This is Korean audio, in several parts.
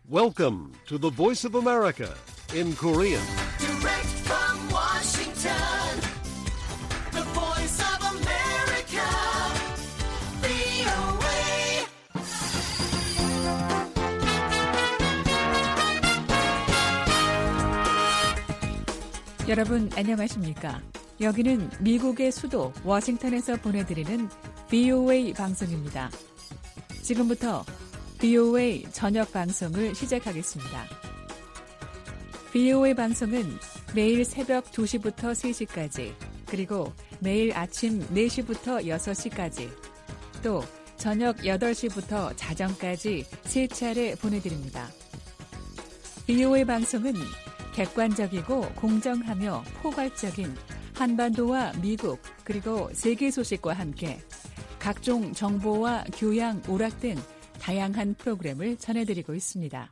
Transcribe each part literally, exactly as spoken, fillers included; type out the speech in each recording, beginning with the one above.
Welcome to the Voice of America in Korean. Direct from Washington, the Voice of America, 브이오에이. 여러분 안녕하십니까? 여기는 미국의 수도 워싱턴에서 보내드리는 브이오에이 방송입니다. 지금부터 브이오에이 저녁 방송을 시작하겠습니다. 브이오에이 방송은 매일 새벽 두 시부터 세 시까지, 그리고 매일 아침 네 시부터 여섯 시까지, 또 저녁 여덟 시부터 자정까지 세 차례 보내드립니다. 브이오에이 방송은 객관적이고 공정하며 포괄적인 한반도와 미국 그리고 세계 소식과 함께 각종 정보와 교양, 오락 등 다양한 프로그램을 전해드리고 있습니다.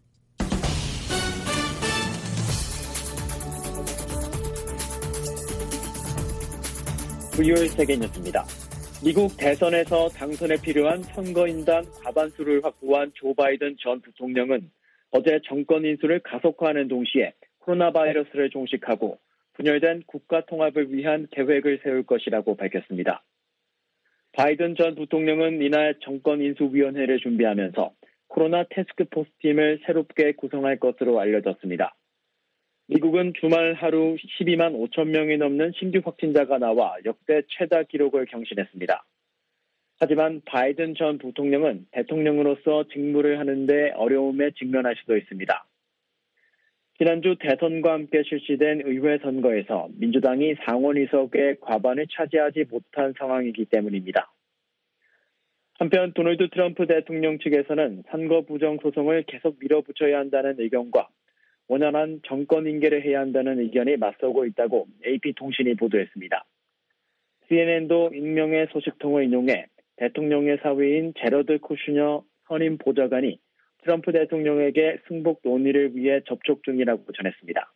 브이오에이 세계뉴스입니다. 미국 대선에서 당선에 필요한 선거인단 과반수를 확보한 조 바이든 전 부통령은 어제 정권 인수를 가속화하는 동시에 코로나 바이러스를 종식하고 분열된 국가 통합을 위한 계획을 세울 것이라고 밝혔습니다. 바이든 전 부통령은 이날 정권 인수위원회를 준비하면서 코로나 태스크포스 팀을 새롭게 구성할 것으로 알려졌습니다. 미국은 주말 하루 십이만 오천 명이 넘는 신규 확진자가 나와 역대 최다 기록을 경신했습니다. 하지만 바이든 전 부통령은 대통령으로서 직무를 하는데 어려움에 직면할 수도 있습니다. 지난주 대선과 함께 실시된 의회 선거에서 민주당이 상원 의석의 과반을 차지하지 못한 상황이기 때문입니다. 한편 도널드 트럼프 대통령 측에서는 선거 부정 소송을 계속 밀어붙여야 한다는 의견과 원활한 정권 인계를 해야 한다는 의견이 맞서고 있다고 에이피통신이 보도했습니다. 씨엔엔도 익명의 소식통을 인용해 대통령의 사위인 제러드 쿠슈너 선임 보좌관이 트럼프 대통령에게 승복 논의를 위해 접촉 중이라고 전했습니다.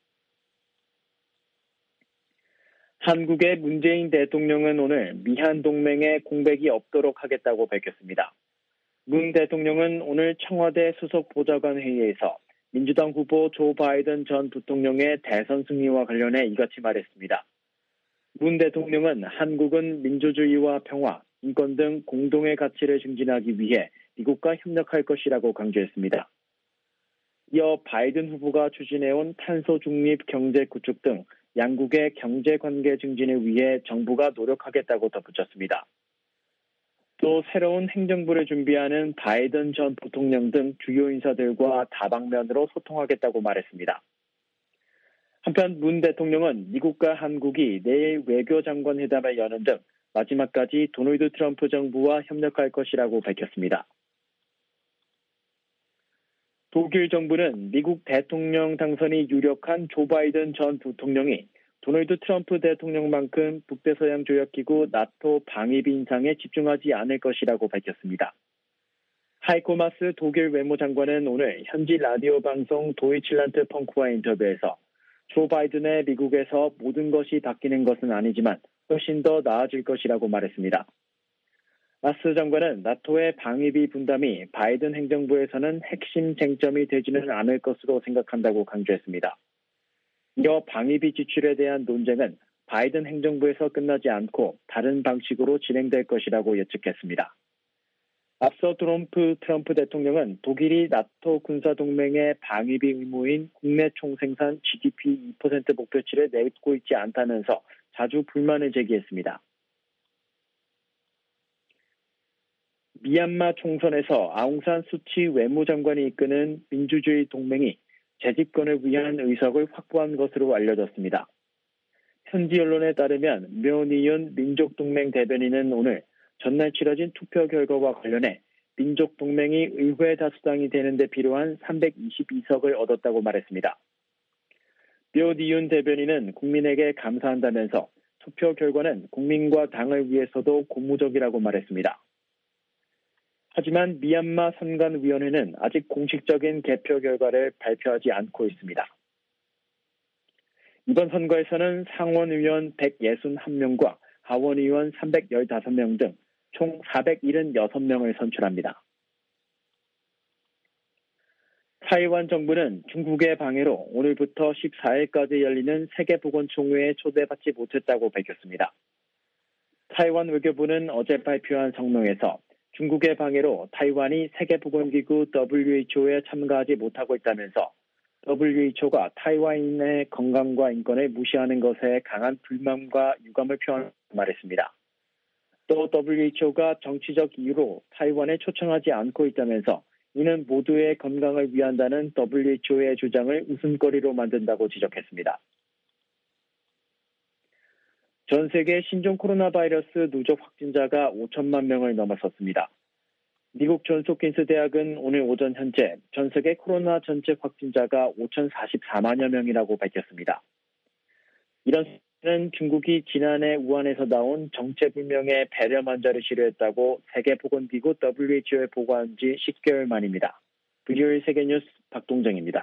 한국의 문재인 대통령은 오늘 미한 동맹에 공백이 없도록 하겠다고 밝혔습니다. 문 대통령은 오늘 청와대 수석 보좌관 회의에서 민주당 후보 조 바이든 전 부통령의 대선 승리와 관련해 이같이 말했습니다. 문 대통령은 한국은 민주주의와 평화, 인권 등 공동의 가치를 증진하기 위해 미국과 협력할 것이라고 강조했습니다. 이어 바이든 후보가 추진해온 탄소 중립 경제 구축 등 양국의 경제 관계 증진을 위해 정부가 노력하겠다고 덧붙였습니다. 또 새로운 행정부를 준비하는 바이든 전 부통령 등 주요 인사들과 다방면으로 소통하겠다고 말했습니다. 한편 문 대통령은 미국과 한국이 내일 외교장관 회담을 여는 등 마지막까지 도널드 트럼프 정부와 협력할 것이라고 밝혔습니다. 독일 정부는 미국 대통령 당선이 유력한 조 바이든 전 부통령이 도널드 트럼프 대통령만큼 북대서양 조약기구 나토 방위비 인상에 집중하지 않을 것이라고 밝혔습니다. 하이코 마스 독일 외무장관은 오늘 현지 라디오 방송 도이칠란트 펑크와 인터뷰에서 조 바이든의 미국에서 모든 것이 바뀌는 것은 아니지만 훨씬 더 나아질 것이라고 말했습니다. 마스 장관은 나토의 방위비 분담이 바이든 행정부에서는 핵심 쟁점이 되지는 않을 것으로 생각한다고 강조했습니다. 이어 방위비 지출에 대한 논쟁은 바이든 행정부에서 끝나지 않고 다른 방식으로 진행될 것이라고 예측했습니다. 앞서 트럼프, 트럼프 대통령은 독일이 나토 군사동맹의 방위비 의무인 국내 총생산 지디피 이 퍼센트 목표치를 내고 있지 않다면서 자주 불만을 제기했습니다. 미얀마 총선에서 아웅산 수치 외무장관이 이끄는 민주주의 동맹이 재집권을 위한 의석을 확보한 것으로 알려졌습니다. 현지 언론에 따르면 묘니윤 민족동맹 대변인은 오늘 전날 치러진 투표 결과와 관련해 민족동맹이 의회 다수당이 되는 데 필요한 삼백이십이 석을 얻었다고 말했습니다. 묘니윤 대변인은 국민에게 감사한다면서 투표 결과는 국민과 당을 위해서도 고무적이라고 말했습니다. 하지만 미얀마 선관위원회는 아직 공식적인 개표 결과를 발표하지 않고 있습니다. 이번 선거에서는 상원의원 백육십일 명과 하원의원 삼백십오 명 등 총 사백칠십육 명을 선출합니다. 타이완 정부는 중국의 방해로 오늘부터 십사일까지 열리는 세계보건총회에 초대받지 못했다고 밝혔습니다. 타이완 외교부는 어제 발표한 성명에서 중국의 방해로 타이완이 세계보건기구 더블유에이치오에 참가하지 못하고 있다면서 더블유에이치오가 타이완인의 건강과 인권을 무시하는 것에 강한 불만과 유감을 표한다고 말했습니다. 또 더블유에이치오가 정치적 이유로 타이완에 초청하지 않고 있다면서 이는 모두의 건강을 위한다는 더블유에이치오의 주장을 웃음거리로 만든다고 지적했습니다. 전 세계 신종 코로나 바이러스 누적 확진자가 오천만 명을 넘어섰습니다. 미국 존스홉킨스 대학은 오늘 오전 현재 전 세계 코로나 전체 확진자가 오천사십사만여 명이라고 밝혔습니다. 이런 수치는 중국이 지난해 우한에서 나온 정체불명의 배렴 환자를 치료했다고 세계보건기구 더블유에이치오에 보고한 지 십 개월 만입니다. 비오에이 세계뉴스 박동정입니다.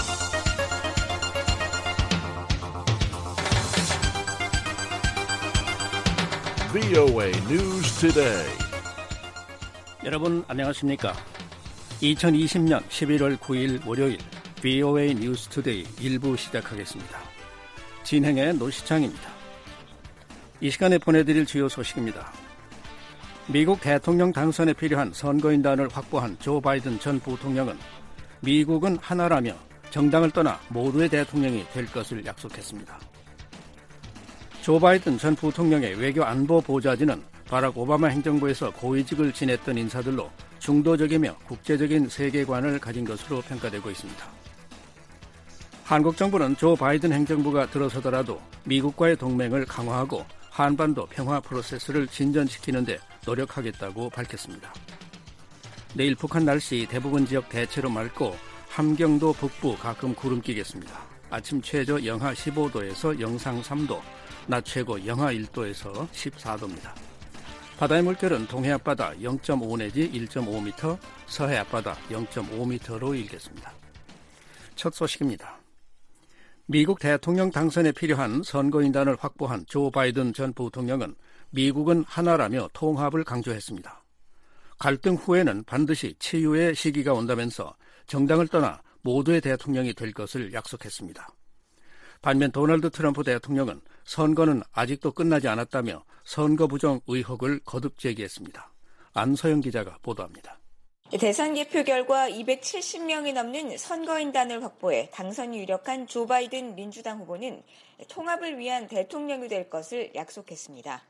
브이오에이 News Today. 여러분 안녕하십니까? 이천이십년 십일월 구일 월요일 브이오에이 뉴스 투데이 일 부 시작하겠습니다. 진행의 노시창입니다. 이 시간에 보내드릴 주요 소식입니다. 미국 대통령 당선에 필요한 선거인단을 확보한 조 바이든 전 부통령은 미국은 하나라며 정당을 떠나 모두의 대통령이 될 것을 약속했습니다. 조 바이든 전 부통령의 외교 안보 보좌진은 바락 오바마 행정부에서 고위직을 지냈던 인사들로 중도적이며 국제적인 세계관을 가진 것으로 평가되고 있습니다. 한국 정부는 조 바이든 행정부가 들어서더라도 미국과의 동맹을 강화하고 한반도 평화 프로세스를 진전시키는 데 노력하겠다고 밝혔습니다. 내일 북한 날씨 대부분 지역 대체로 맑고 함경도 북부 가끔 구름 끼겠습니다. 아침 최저 영하 십오도에서 영상 삼도, 낮 최고 영하 일도에서 십사도입니다. 바다의 물결은 동해 앞바다 영 점 오 내지 일 점 오 미터, 서해 앞바다 영 점 오 미터로 일겠습니다. 첫 소식입니다. 미국 대통령 당선에 필요한 선거인단을 확보한 조 바이든 전 부통령은 미국은 하나라며 통합을 강조했습니다. 갈등 후에는 반드시 치유의 시기가 온다면서 정당을 떠나 모두의 대통령이 될 것을 약속했습니다. 반면 도널드 트럼프 대통령은 선거는 아직도 끝나지 않았다며 선거 부정 의혹을 거듭 제기했습니다. 안서영 기자가 보도합니다. 대선 개표 결과 이백칠십 명이 넘는 선거인단을 확보해 당선이 유력한 조 바이든 민주당 후보는 통합을 위한 대통령이 될 것을 약속했습니다.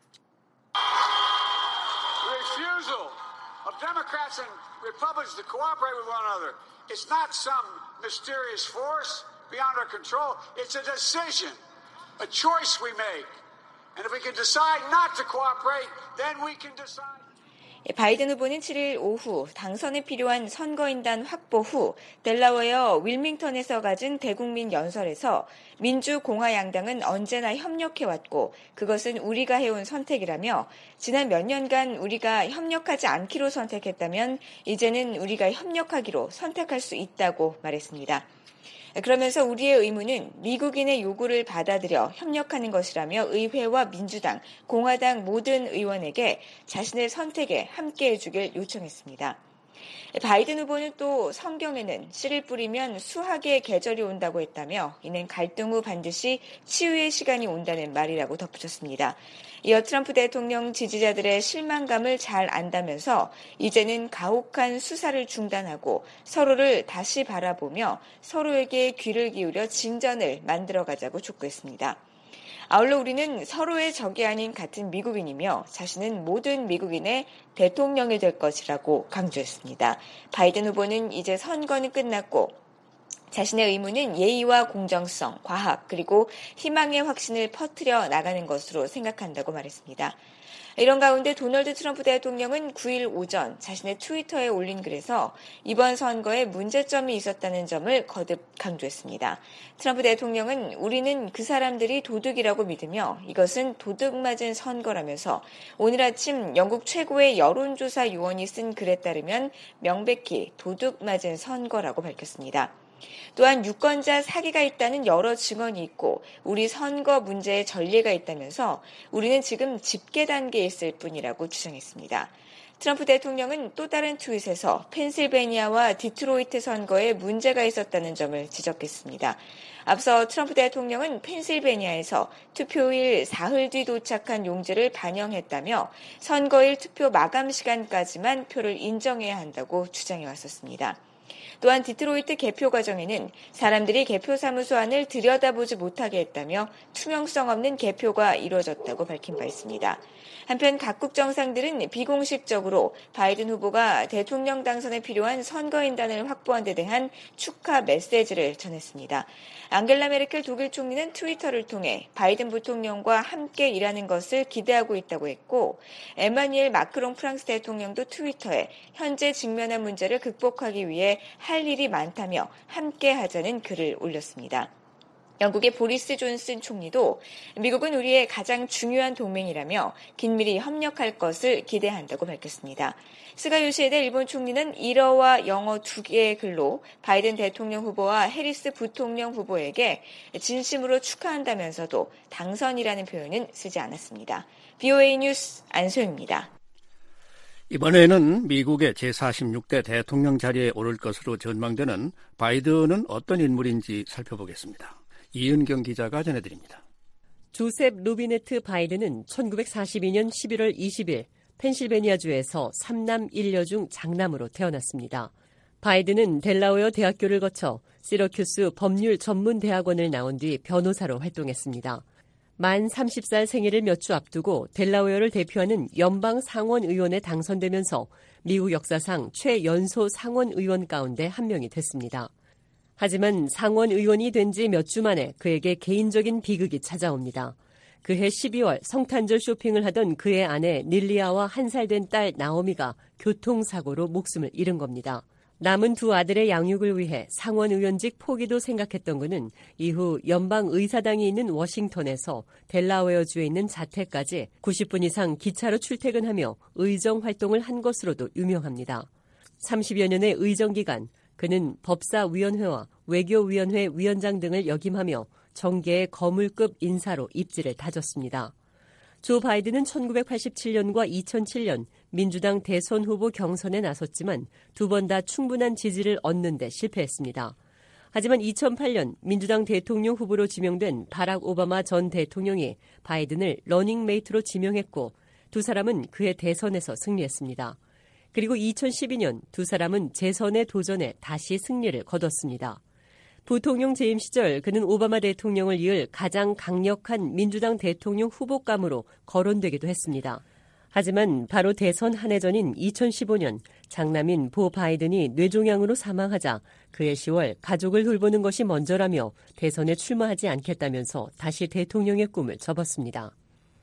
Refusal of Democrats and Republicans to cooperate with one another. It's not some mysterious force beyond our control. It's a decision, a choice we make. And if we can decide not to cooperate, then we can decide. 바이든 후보는 칠일 오후 당선에 필요한 선거인단 확보 후 델라웨어 윌밍턴에서 가진 대국민 연설에서 민주공화 양당은 언제나 협력해왔고 그것은 우리가 해온 선택이라며 지난 몇 년간 우리가 협력하지 않기로 선택했다면 이제는 우리가 협력하기로 선택할 수 있다고 말했습니다. 그러면서 우리의 의무는 미국인의 요구를 받아들여 협력하는 것이라며 의회와 민주당, 공화당 모든 의원에게 자신의 선택에 함께해 주길 요청했습니다. 바이든 후보는 또 성경에는 씨를 뿌리면 수학의 계절이 온다고 했다며 이는 갈등 후 반드시 치유의 시간이 온다는 말이라고 덧붙였습니다. 이어 트럼프 대통령 지지자들의 실망감을 잘 안다면서 이제는 가혹한 수사를 중단하고 서로를 다시 바라보며 서로에게 귀를 기울여 진전을 만들어가자고 촉구했습니다. 아울러 우리는 서로의 적이 아닌 같은 미국인이며 자신은 모든 미국인의 대통령이 될 것이라고 강조했습니다. 바이든 후보는 이제 선거는 끝났고 자신의 의무는 예의와 공정성, 과학, 그리고 희망의 확신을 퍼뜨려 나가는 것으로 생각한다고 말했습니다. 이런 가운데 도널드 트럼프 대통령은 구일 오전 자신의 트위터에 올린 글에서 이번 선거에 문제점이 있었다는 점을 거듭 강조했습니다. 트럼프 대통령은 우리는 그 사람들이 도둑이라고 믿으며 이것은 도둑맞은 선거라면서 오늘 아침 영국 최고의 여론조사 요원이 쓴 글에 따르면 명백히 도둑맞은 선거라고 밝혔습니다. 또한 유권자 사기가 있다는 여러 증언이 있고 우리 선거 문제에 전례가 있다면서 우리는 지금 집계 단계에 있을 뿐이라고 주장했습니다. 트럼프 대통령은 또 다른 트윗에서 펜실베니아와 디트로이트 선거에 문제가 있었다는 점을 지적했습니다. 앞서 트럼프 대통령은 펜실베니아에서 투표일 사흘 뒤 도착한 용지를 반영했다며 선거일 투표 마감 시간까지만 표를 인정해야 한다고 주장해 왔었습니다. 또한 디트로이트 개표 과정에는 사람들이 개표사무소 안을 들여다보지 못하게 했다며 투명성 없는 개표가 이루어졌다고 밝힌 바 있습니다. 한편 각국 정상들은 비공식적으로 바이든 후보가 대통령 당선에 필요한 선거인단을 확보한 데 대한 축하 메시지를 전했습니다. 앙겔라 메르켈 독일 총리는 트위터를 통해 바이든 부통령과 함께 일하는 것을 기대하고 있다고 했고, 에마뉘엘 마크롱 프랑스 대통령도 트위터에 현재 직면한 문제를 극복하기 위해 할 일이 많다며 함께 하자는 글을 올렸습니다. 영국의 보리스 존슨 총리도 미국은 우리의 가장 중요한 동맹이라며 긴밀히 협력할 것을 기대한다고 밝혔습니다. 스가 요시히데 일본 총리는 일어와 영어 두 개의 글로 바이든 대통령 후보와 해리스 부통령 후보에게 진심으로 축하한다면서도 당선이라는 표현은 쓰지 않았습니다. 비오에이 뉴스 안소영입니다. 이번에는 미국의 제사십육 대 대통령 자리에 오를 것으로 전망되는 바이든은 어떤 인물인지 살펴보겠습니다. 이은경 기자가 전해드립니다. 조셉 로비네트 바이든은 천구백사십이 년 십일월 이십일 펜실베니아주에서 삼남 일녀 중 장남으로 태어났습니다. 바이든은 델라웨어 대학교를 거쳐 시러큐스 법률 전문 대학원을 나온 뒤 변호사로 활동했습니다. 만 서른 살 생일을 몇 주 앞두고 델라웨어를 대표하는 연방 상원 의원에 당선되면서 미국 역사상 최연소 상원 의원 가운데 한 명이 됐습니다. 하지만 상원 의원이 된 지 몇 주 만에 그에게 개인적인 비극이 찾아옵니다. 그해 십이월 성탄절 쇼핑을 하던 그의 아내 닐리아와 한 살 된 딸 나오미가 교통사고로 목숨을 잃은 겁니다. 남은 두 아들의 양육을 위해 상원 의원직 포기도 생각했던 그는 이후 연방 의사당이 있는 워싱턴에서 델라웨어주에 있는 자택까지 구십 분 이상 기차로 출퇴근하며 의정 활동을 한 것으로도 유명합니다. 삼십여 년의 의정 기간, 그는 법사위원회와 외교위원회 위원장 등을 역임하며 정계의 거물급 인사로 입지를 다졌습니다. 조 바이든은 천구백팔십칠 년과 이천칠 년 민주당 대선 후보 경선에 나섰지만 두 번 다 충분한 지지를 얻는 데 실패했습니다. 하지만 이천팔 년 민주당 대통령 후보로 지명된 바락 오바마 전 대통령이 바이든을 러닝메이트로 지명했고 두 사람은 그해 대선에서 승리했습니다. 그리고 이천십이 년 두 사람은 재선에 도전해 다시 승리를 거뒀습니다. 부통령 재임 시절 그는 오바마 대통령을 이을 가장 강력한 민주당 대통령 후보감으로 거론되기도 했습니다. 하지만 바로 대선 한 해 전인 이천십오 년 장남인 보 바이든이 뇌종양으로 사망하자 그해 시월 가족을 돌보는 것이 먼저라며 대선에 출마하지 않겠다면서 다시 대통령의 꿈을 접었습니다.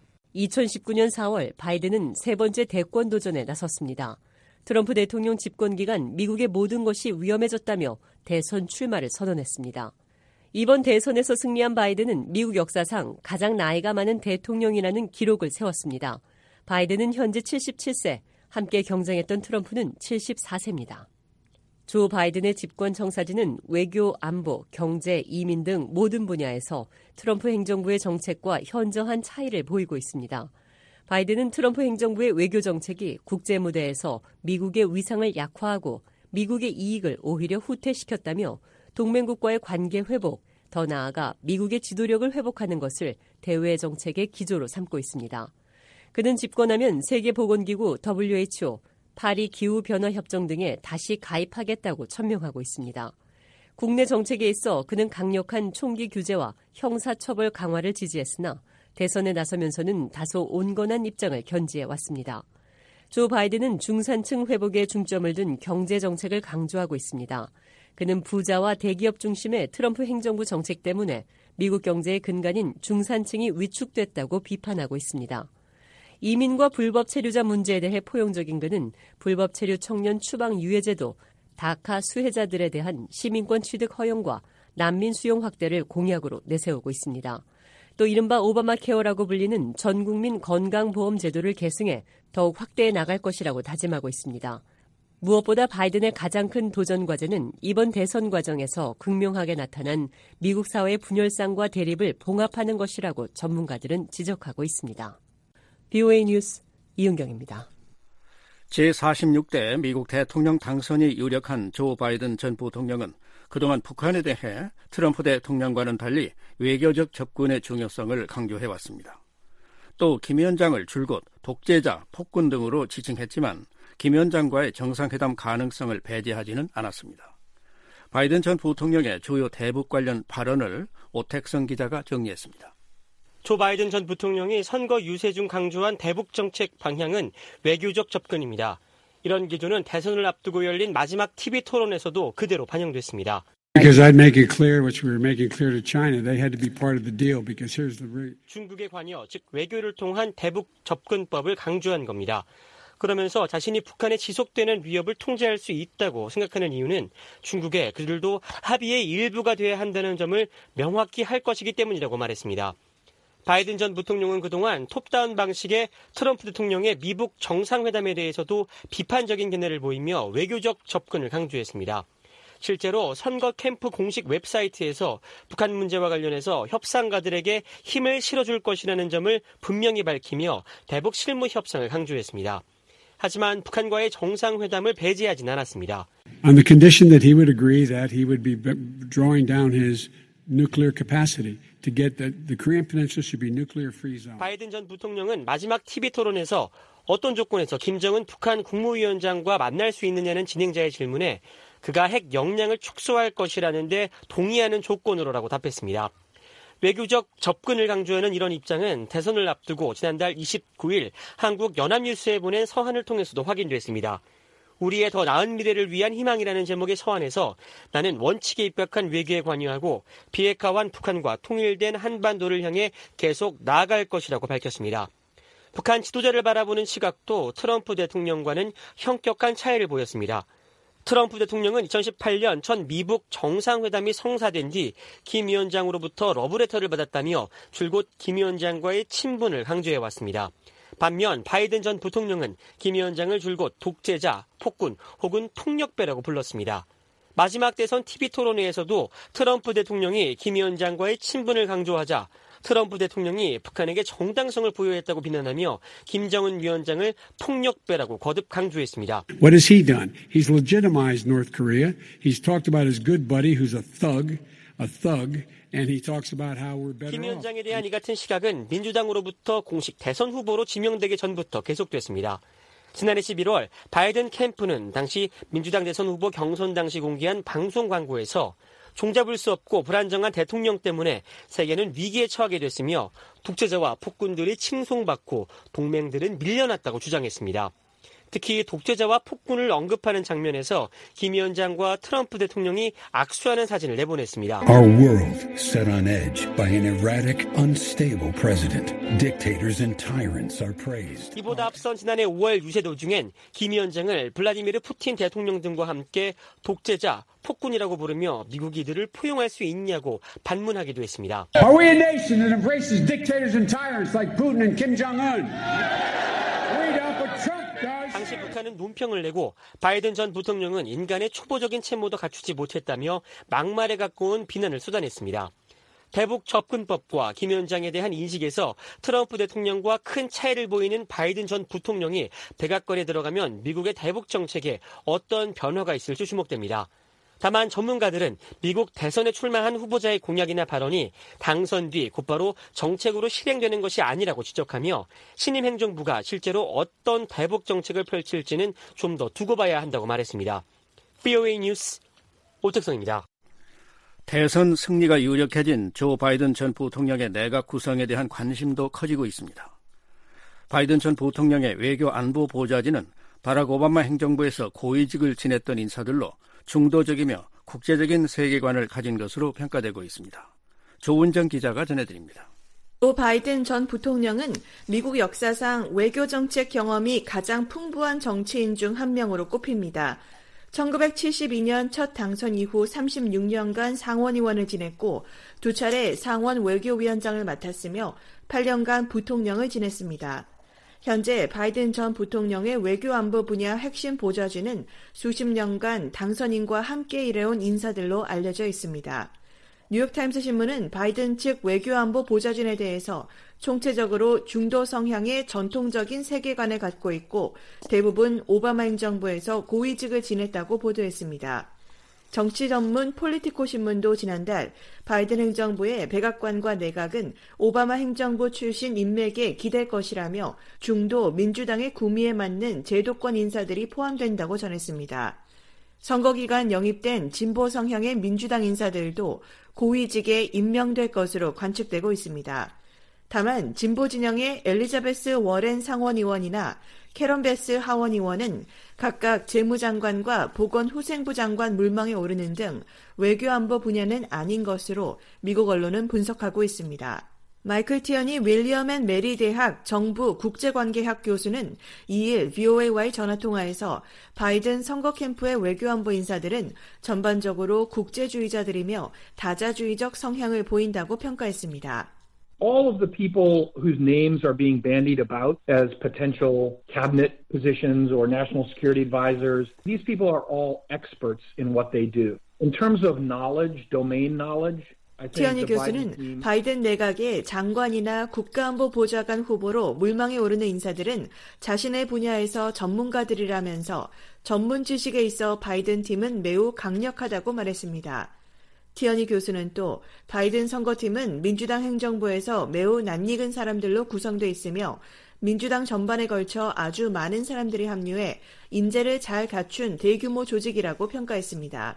이천십구 년 사월 바이든은 세 번째 대권 도전에 나섰습니다. 트럼프 대통령 집권 기간 미국의 모든 것이 위험해졌다며 대선 출마를 선언했습니다. 이번 대선에서 승리한 바이든은 미국 역사상 가장 나이가 많은 대통령이라는 기록을 세웠습니다. 바이든은 현재 칠십칠 세, 함께 경쟁했던 트럼프는 칠십사 세입니다. 조 바이든의 집권 청사진은 외교, 안보, 경제, 이민 등 모든 분야에서 트럼프 행정부의 정책과 현저한 차이를 보이고 있습니다. 바이든은 트럼프 행정부의 외교 정책이 국제 무대에서 미국의 위상을 약화하고 미국의 이익을 오히려 후퇴시켰다며 동맹국과의 관계 회복, 더 나아가 미국의 지도력을 회복하는 것을 대외 정책의 기조로 삼고 있습니다. 그는 집권하면 세계보건기구 더블유에이치오, 파리 기후변화협정 등에 다시 가입하겠다고 천명하고 있습니다. 국내 정책에 있어 그는 강력한 총기 규제와 형사처벌 강화를 지지했으나 대선에 나서면서는 다소 온건한 입장을 견지해 왔습니다. 조 바이든은 중산층 회복에 중점을 둔 경제 정책을 강조하고 있습니다. 그는 부자와 대기업 중심의 트럼프 행정부 정책 때문에 미국 경제의 근간인 중산층이 위축됐다고 비판하고 있습니다. 이민과 불법 체류자 문제에 대해 포용적인 그는 불법 체류 청년 추방 유예제도, 다카 수혜자들에 대한 시민권 취득 허용과 난민 수용 확대를 공약으로 내세우고 있습니다. 또 이른바 오바마 케어라고 불리는 전국민 건강보험 제도를 계승해 더욱 확대해 나갈 것이라고 다짐하고 있습니다. 무엇보다 바이든의 가장 큰 도전 과제는 이번 대선 과정에서 극명하게 나타난 미국 사회의 분열상과 대립을 봉합하는 것이라고 전문가들은 지적하고 있습니다. 비오에이 뉴스 이은경입니다. 제사십육 대 미국 대통령 당선이 유력한 조 바이든 전 부통령은 그동안 북한에 대해 트럼프 대통령과는 달리 외교적 접근의 중요성을 강조해왔습니다. 또 김 위원장을 줄곧 독재자, 폭군 등으로 지칭했지만 김 위원장과의 정상회담 가능성을 배제하지는 않았습니다. 바이든 전 부통령의 주요 대북 관련 발언을 오택성 기자가 정리했습니다. 조 바이든 전 부통령이 선거 유세 중 강조한 대북 정책 방향은 외교적 접근입니다. 이런 기조는 대선을 앞두고 열린 마지막 티비 토론에서도 그대로 반영됐습니다. Because I'd make it clear, which we were making clear to China, they had to be part of the deal because here's the root. 중국의 관여, 즉 외교를 통한 대북 접근법을 강조한 겁니다. 그러면서 자신이 북한에 지속되는 위협을 통제할 수 있다고 생각하는 이유는 중국에 그들도 합의의 일부가 돼야 한다는 점을 명확히 할 것이기 때문이라고 말했습니다. 바이든 전 부통령은 그동안 톱다운 방식의 트럼프 대통령의 미북 정상회담에 대해서도 비판적인 견해를 보이며 외교적 접근을 강조했습니다. 실제로 선거 캠프 공식 웹사이트에서 북한 문제와 관련해서 협상가들에게 힘을 실어줄 것이라는 점을 분명히 밝히며 대북 실무 협상을 강조했습니다. 하지만 북한과의 정상회담을 배제하진 않았습니다. On the condition that he would agree that he would be drawing down his nuclear capacity to get that the Korean Peninsula should be nuclear free zone. 바이든 전 부통령은 마지막 티비 토론에서 어떤 조건에서 김정은 북한 국무위원장과 만날 수 있느냐는 진행자의 질문에 그가 핵 역량을 축소할 것이라는데 동의하는 조건으로라고 답했습니다. 외교적 접근을 강조하는 이런 입장은 대선을 앞두고 지난달 이십구일 한국 연합뉴스에 보낸 서한을 통해서도 확인됐습니다. 우리의 더 나은 미래를 위한 희망이라는 제목의 서한에서 나는 원칙에 입각한 외교에 관여하고 비핵화한 북한과 통일된 한반도를 향해 계속 나아갈 것이라고 밝혔습니다. 북한 지도자를 바라보는 시각도 트럼프 대통령과는 현격한 차이를 보였습니다. 트럼프 대통령은 이천십팔년 첫 미북 정상회담이 성사된 뒤 김 위원장으로부터 러브레터를 받았다며 줄곧 김 위원장과의 친분을 강조해왔습니다. 반면 바이든 전 부통령은 김 위원장을 줄곧 독재자, 폭군 혹은 폭력배라고 불렀습니다. 마지막 대선 티비 토론회에서도 트럼프 대통령이 김 위원장과의 친분을 강조하자 트럼프 대통령이 북한에게 정당성을 부여했다고 비난하며 김정은 위원장을 폭력배라고 거듭 강조했습니다. What has he done? He's legitimized North Korea. He's talked about his good buddy who's a thug, a thug, and he talks about how we're better off. 김 위원장에 대한 이 같은 시각은 민주당으로부터 공식 대선 후보로 지명되기 전부터 계속됐습니다. 지난해 십일월 바이든 캠프는 당시 민주당 대선 후보 경선 당시 공개한 방송 광고에서 종잡을 수 없고 불안정한 대통령 때문에 세계는 위기에 처하게 됐으며 독재자와 폭군들이 칭송받고 동맹들은 밀려났다고 주장했습니다. 특히 독재자와 폭군을 언급하는 장면에서 김 위원장과 트럼프 대통령이 악수하는 사진을 내보냈습니다. Our world set on edge by an erratic, unstable president. Dictators and tyrants are praised. 이보다 앞선 지난해 오월 유세 도중엔 김 위원장을 블라디미르 푸틴 대통령 등과 함께 독재자, 폭군이라고 부르며 미국이 이들을 포용할 수 있냐고 반문하기도 했습니다. Are we a nation that embraces dictators and tyrants like Putin and Kim Jong-un? We don't, but Trump does. 당시 북한은 논평을 내고 바이든 전 부통령은 인간의 초보적인 채모도 갖추지 못했다며 막말에 가까운 비난을 쏟아냈습니다. 대북 접근법과 김 위원장에 대한 인식에서 트럼프 대통령과 큰 차이를 보이는 바이든 전 부통령이 백악관에 들어가면 미국의 대북 정책에 어떤 변화가 있을지 주목됩니다. 다만 전문가들은 미국 대선에 출마한 후보자의 공약이나 발언이 당선 뒤 곧바로 정책으로 실행되는 것이 아니라고 지적하며 신임 행정부가 실제로 어떤 대북 정책을 펼칠지는 좀 더 두고 봐야 한다고 말했습니다. 브이오에이 뉴스 오택성입니다. 대선 승리가 유력해진 조 바이든 전 부통령의 내각 구성에 대한 관심도 커지고 있습니다. 바이든 전 부통령의 외교 안보 보좌진은 바락 오바마 행정부에서 고위직을 지냈던 인사들로 중도적이며 국제적인 세계관을 가진 것으로 평가되고 있습니다. 조은정 기자가 전해드립니다. 조 바이든 전 부통령은 미국 역사상 외교정책 경험이 가장 풍부한 정치인 중 한 명으로 꼽힙니다. 천구백칠십이년 첫 당선 이후 삼십육년간 상원의원을 지냈고 두 차례 상원 외교위원장을 맡았으며 팔 년간 부통령을 지냈습니다. 현재 바이든 전 부통령의 외교안보 분야 핵심 보좌진은 수십 년간 당선인과 함께 일해온 인사들로 알려져 있습니다. 뉴욕타임스 신문은 바이든 측 외교안보 보좌진에 대해서 총체적으로 중도 성향의 전통적인 세계관을 갖고 있고 대부분 오바마 행정부에서 고위직을 지냈다고 보도했습니다. 정치 전문 폴리티코 신문도 지난달 바이든 행정부의 백악관과 내각은 오바마 행정부 출신 인맥에 기댈 것이라며 중도 민주당의 구미에 맞는 제도권 인사들이 포함된다고 전했습니다. 선거 기간 영입된 진보 성향의 민주당 인사들도 고위직에 임명될 것으로 관측되고 있습니다. 다만 진보 진영의 엘리자베스 워렌 상원의원이나 캐런 베스 하원의원은 각각 재무장관과 보건후생부 장관 물망에 오르는 등 외교안보 분야는 아닌 것으로 미국 언론은 분석하고 있습니다. 마이클 티언이 윌리엄 앤 메리 대학 정부 국제관계학 교수는 이일 브이오에이와의 전화통화에서 바이든 선거 캠프의 외교안보 인사들은 전반적으로 국제주의자들이며 다자주의적 성향을 보인다고 평가했습니다. All of the people whose names are being bandied about as potential cabinet positions or national security advisors, these people are all experts in what they do. In terms of knowledge, domain knowledge, 티언이 교수는 바이든 내각의 장관이나 국가안보 보좌관 후보로 물망에 오르는 인사들은 자신의 분야에서 전문가들이라면서 전문 지식에 있어 바이든 팀은 매우 강력하다고 말했습니다. 티언이 교수는 또 바이든 선거팀은 민주당 행정부에서 매우 낯익은 사람들로 구성돼 있으며 민주당 전반에 걸쳐 아주 많은 사람들이 합류해 인재를 잘 갖춘 대규모 조직이라고 평가했습니다.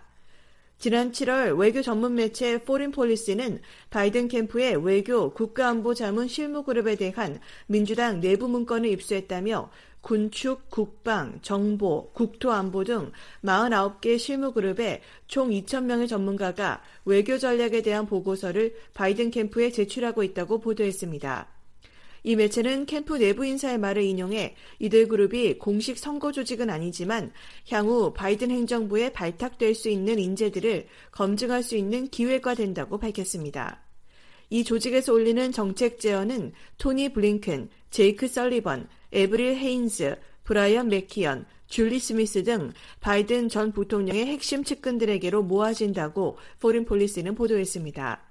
지난 칠월 외교 전문 매체 포린폴리시는 바이든 캠프의 외교 국가안보 자문 실무그룹에 대한 민주당 내부 문건을 입수했다며 군축, 국방, 정보, 국토안보 등 사십구 개 실무그룹에 총 이천 명의 전문가가 외교 전략에 대한 보고서를 바이든 캠프에 제출하고 있다고 보도했습니다. 이 매체는 캠프 내부 인사의 말을 인용해 이들 그룹이 공식 선거 조직은 아니지만 향후 바이든 행정부에 발탁될 수 있는 인재들을 검증할 수 있는 기회가 된다고 밝혔습니다. 이 조직에서 올리는 정책 제언은 토니 블링컨, 제이크 설리번, 에브릴 헤인즈, 브라이언 맥키언, 줄리 스미스 등 바이든 전 부통령의 핵심 측근들에게로 모아진다고 포린폴리시는 보도했습니다.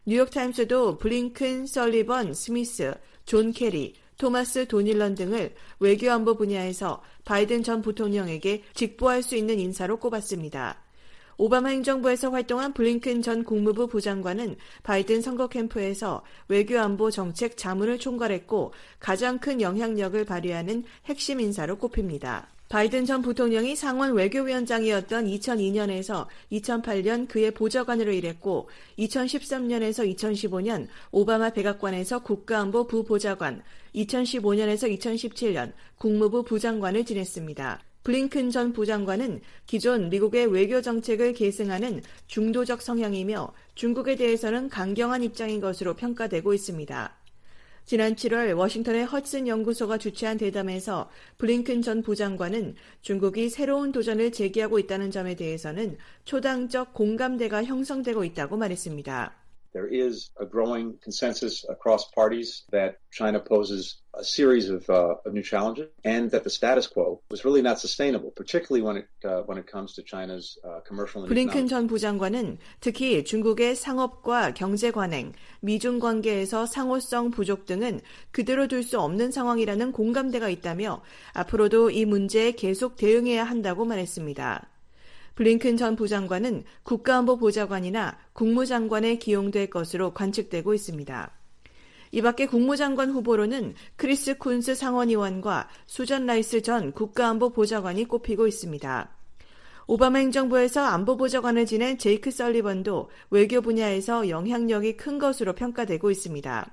뉴욕타임스도 블링컨, 설리번, 스미스, 존 캐리, 토마스 도닐런 등을 외교안보 분야에서 바이든 전 부통령에게 직보할 수 있는 인사로 꼽았습니다. 오바마 행정부에서 활동한 블링컨 전 국무부 부장관은 바이든 선거 캠프에서 외교안보 정책 자문을 총괄했고 가장 큰 영향력을 발휘하는 핵심 인사로 꼽힙니다. 바이든 전 부통령이 상원 외교위원장이었던 이천이 년에서 이천팔 년 그의 보좌관으로 일했고 이천십삼 년에서 이천십오 년 오바마 백악관에서 국가안보 부보좌관, 이천십오 년에서 이천십칠 년 국무부 부장관을 지냈습니다. 블링컨 전 부장관은 기존 미국의 외교 정책을 계승하는 중도적 성향이며 중국에 대해서는 강경한 입장인 것으로 평가되고 있습니다. 지난 칠월 워싱턴의 허슨 연구소가 주최한 대담에서 블링컨 전 부장관은 중국이 새로운 도전을 제기하고 있다는 점에 대해서는 초당적 공감대가 형성되고 있다고 말했습니다. There is a growing consensus across parties that China poses a series of, uh, of new challenges, and that the status quo was really not sustainable, particularly when it uh, when it comes to China's uh, commercial and economic. 블링컨 전 부장관은 특히 중국의 상업과 경제 관행, 미중 관계에서 상호성 부족 등은 그대로 둘 수 없는 상황이라는 공감대가 있다며 앞으로도 이 문제에 계속 대응해야 한다고 말했습니다. 블링컨 전 부장관은 국가안보 보좌관이나 국무장관에 기용될 것으로 관측되고 있습니다. 이 밖에 국무장관 후보로는 크리스 쿤스 상원의원과 수잔 라이스 전 국가안보 보좌관이 꼽히고 있습니다. 오바마 행정부에서 안보보좌관을 지낸 제이크 설리번도 외교 분야에서 영향력이 큰 것으로 평가되고 있습니다.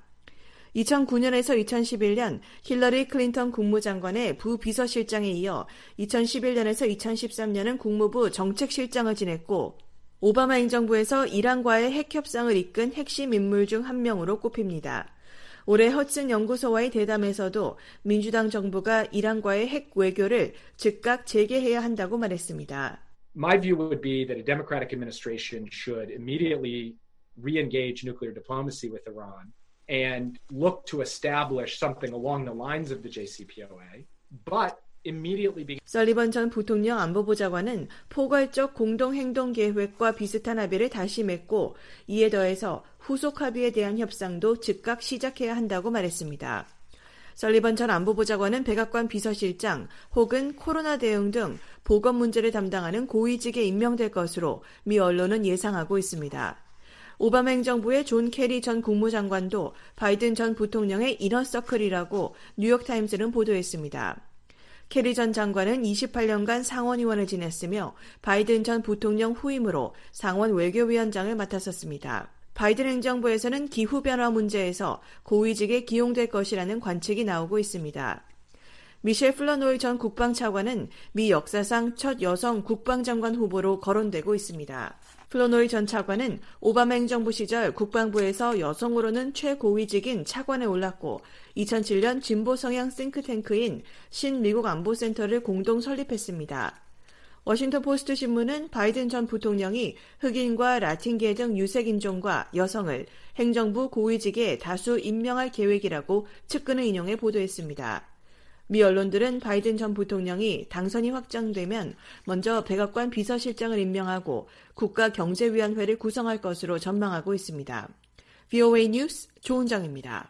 이천구 년에서 이천십일 년 힐러리 클린턴 국무장관의 부비서실장에 이어 이천십일 년에서 이천십삼 년은 국무부 정책실장을 지냈고 오바마 행정부에서 이란과의 핵협상을 이끈 핵심 인물 중 한 명으로 꼽힙니다. 올해 허슨 연구소와의 대담에서도 민주당 정부가 이란과의 핵 외교를 즉각 재개해야 한다고 말했습니다. My view would be that a Democratic administration should immediately re-engage nuclear diplomacy with Iran and look to establish something along the lines of the J C P O A, but immediately began. 설리번 전 부통령 안보보좌관은 포괄적 공동행동계획과 비슷한 합의를 다시 맺고 이에 더해서 후속 합의에 대한 협상도 즉각 시작해야 한다고 말했습니다. 설리번 전 안보보좌관은 백악관 비서실장 혹은 코로나 대응 등 보건 문제를 담당하는 고위직에 임명될 것으로 미 언론은 예상하고 있습니다. 오바마 행정부의 존 케리 전 국무장관도 바이든 전 부통령의 이너서클이라고 뉴욕타임스는 보도했습니다. 케리 전 장관은 이십팔 년간 상원의원을 지냈으며 바이든 전 부통령 후임으로 상원 외교위원장을 맡았었습니다. 바이든 행정부에서는 기후변화 문제에서 고위직에 기용될 것이라는 관측이 나오고 있습니다. 미셸 플러노이 전 국방차관은 미 역사상 첫 여성 국방장관 후보로 거론되고 있습니다. 플러노이 전 차관은 오바마 행정부 시절 국방부에서 여성으로는 최고위직인 차관에 올랐고 이천칠 년 진보 성향 싱크탱크인 신미국 안보센터를 공동 설립했습니다. 워싱턴 포스트 신문은 바이든 전 부통령이 흑인과 라틴계 등 유색인종과 여성을 행정부 고위직에 다수 임명할 계획이라고 측근을 인용해 보도했습니다. 미 언론들은 바이든 전 부통령이 당선이 확정되면 먼저 백악관 비서실장을 임명하고 국가경제위원회를 구성할 것으로 전망하고 있습니다. 브이오에이 뉴스 조은정입니다.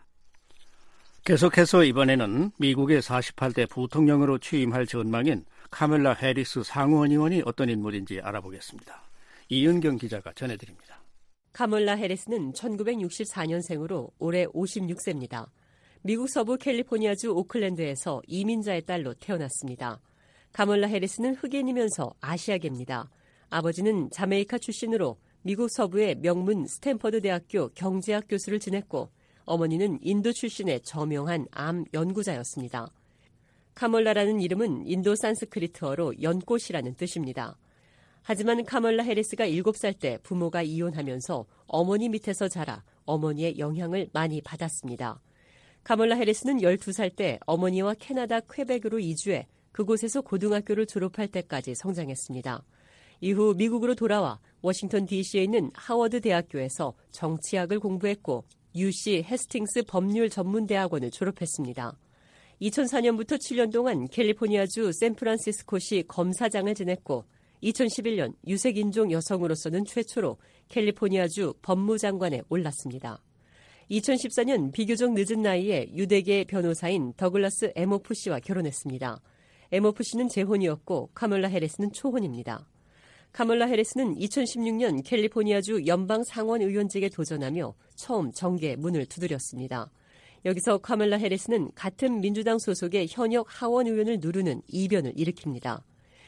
계속해서 이번에는 미국의 사십팔 대 부통령으로 취임할 전망인 카멜라 해리스 상원 의원이 어떤 인물인지 알아보겠습니다. 이은경 기자가 전해드립니다. 카멀라 해리스는 천구백육십사 년생으로 올해 오십육 세입니다. 미국 서부 캘리포니아주 오클랜드에서 이민자의 딸로 태어났습니다. 카멀라 해리스는 흑인이면서 아시아계입니다. 아버지는 자메이카 출신으로 미국 서부의 명문 스탠퍼드 대학교 경제학 교수를 지냈고 어머니는 인도 출신의 저명한 암 연구자였습니다. 카멀라라는 이름은 인도 산스크리트어로 연꽃이라는 뜻입니다. 하지만 카멀라 해리스가 일곱 살 때 부모가 이혼하면서 어머니 밑에서 자라 어머니의 영향을 많이 받았습니다. 카멀라 해리스는 열두 살 때 어머니와 캐나다 퀘벡으로 이주해 그곳에서 고등학교를 졸업할 때까지 성장했습니다. 이후 미국으로 돌아와 워싱턴 디씨에 있는 하워드 대학교에서 정치학을 공부했고 유씨 헤스팅스 법률 전문대학원을 졸업했습니다. 이천사 년부터 칠 년 동안 캘리포니아주 샌프란시스코시 검사장을 지냈고 이천십일 년 유색인종 여성으로서는 최초로 캘리포니아주 법무장관에 올랐습니다. 이천십사 년 비교적 늦은 나이에 유대계 변호사인 더글라스 에모프 씨와 결혼했습니다. 에모프 씨는 재혼이었고 카멀라 해리스는 초혼입니다. 카멀라 해리스는 이천십육 년 캘리포니아주 연방 상원 의원직에 도전하며 처음 정계의 문을 두드렸습니다. 여기서 카멀라 해리스는 같은 민주당 소속의 현역 하원 의원을 누르는 이변을 일으킵니다.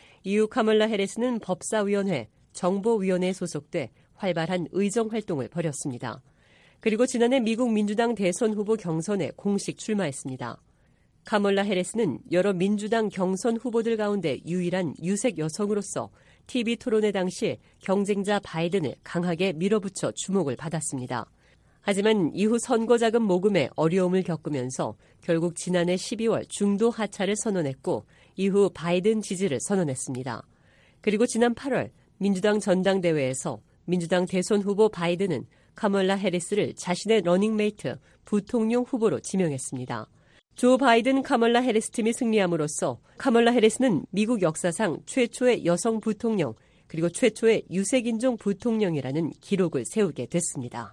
이후 카멀라 해리스는 법사위원회, 정보위원회에 소속돼 활발한 의정 활동을 벌였습니다. 그리고 지난해 미국 민주당 대선 후보 경선에 공식 출마했습니다. 카멀라 해리스는 여러 민주당 경선 후보들 가운데 유일한 유색 여성으로서 티비 토론회 당시 경쟁자 바이든을 강하게 밀어붙여 주목을 받았습니다. 하지만 이후 선거자금 모금에 어려움을 겪으면서 결국 지난해 십이월 중도 하차를 선언했고 이후 바이든 지지를 선언했습니다. 그리고 지난 팔월 민주당 전당대회에서 민주당 대선 후보 바이든은 카멀라 해리스를 자신의 러닝메이트 부통령 후보로 지명했습니다. 조 바이든 카멀라 해리스 팀이 승리함으로써 카멀라 해리스는 미국 역사상 최초의 여성 부통령 그리고 최초의 유색인종 부통령이라는 기록을 세우게 됐습니다.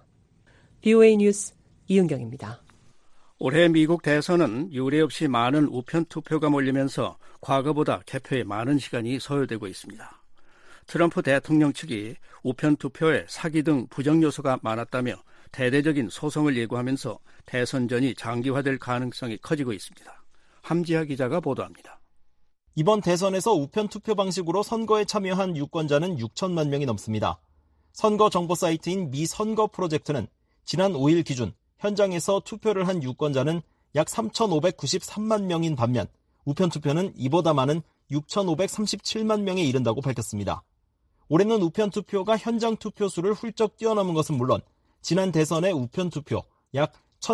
브이오에이 뉴스 이은경입니다. 올해 미국 대선은 유례 없이 많은 우편 투표가 몰리면서 과거보다 개표에 많은 시간이 소요되고 있습니다. 트럼프 대통령 측이 우편 투표에 사기 등 부정 요소가 많았다며 대대적인 소송을 예고하면서 대선전이 장기화될 가능성이 커지고 있습니다. 함지하 기자가 보도합니다. 이번 대선에서 우편 투표 방식으로 선거에 참여한 유권자는 육천만 명이 넘습니다. 선거 정보 사이트인 미 선거 프로젝트는 지난 오 일 기준 현장에서 투표를 한 유권자는 약 삼천오백구십삼만 명인 반면 우편 투표는 이보다 많은 육천오백삼십칠만 명에 이른다고 밝혔습니다. 올해는 우편 투표가 현장 투표 수를 훌쩍 뛰어넘은 것은 물론 지난 대선의 우편 투표 약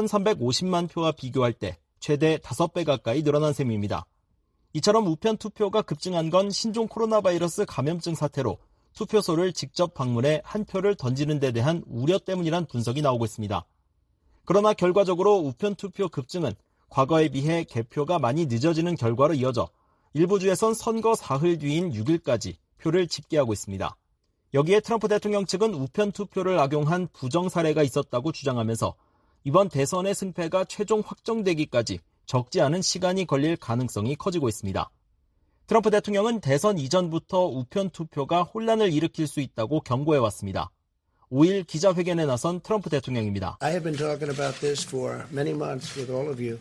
천삼백오십만 표와 비교할 때 최대 다섯 배 가까이 늘어난 셈입니다. 이처럼 우편 투표가 급증한 건 신종 코로나 바이러스 감염증 사태로 투표소를 직접 방문해 한 표를 던지는 데 대한 우려 때문이란 분석이 나오고 있습니다. 그러나 결과적으로 우편 투표 급증은 과거에 비해 개표가 많이 늦어지는 결과로 이어져 일부 주에선 선거 사흘 뒤인 육 일까지 표를 집계하고 있습니다. 여기에 트럼프 대통령 측은 우편 투표를 악용한 부정 사례가 있었다고 주장하면서 이번 대선의 승패가 최종 확정되기까지 적지 않은 시간이 걸릴 가능성이 커지고 있습니다. 트럼프 대통령은 대선 이전부터 우편 투표가 혼란을 일으킬 수 있다고 경고해왔습니다. 오 일 기자회견에 나선 트럼프 대통령입니다. I have been talking about this for many months with all of you.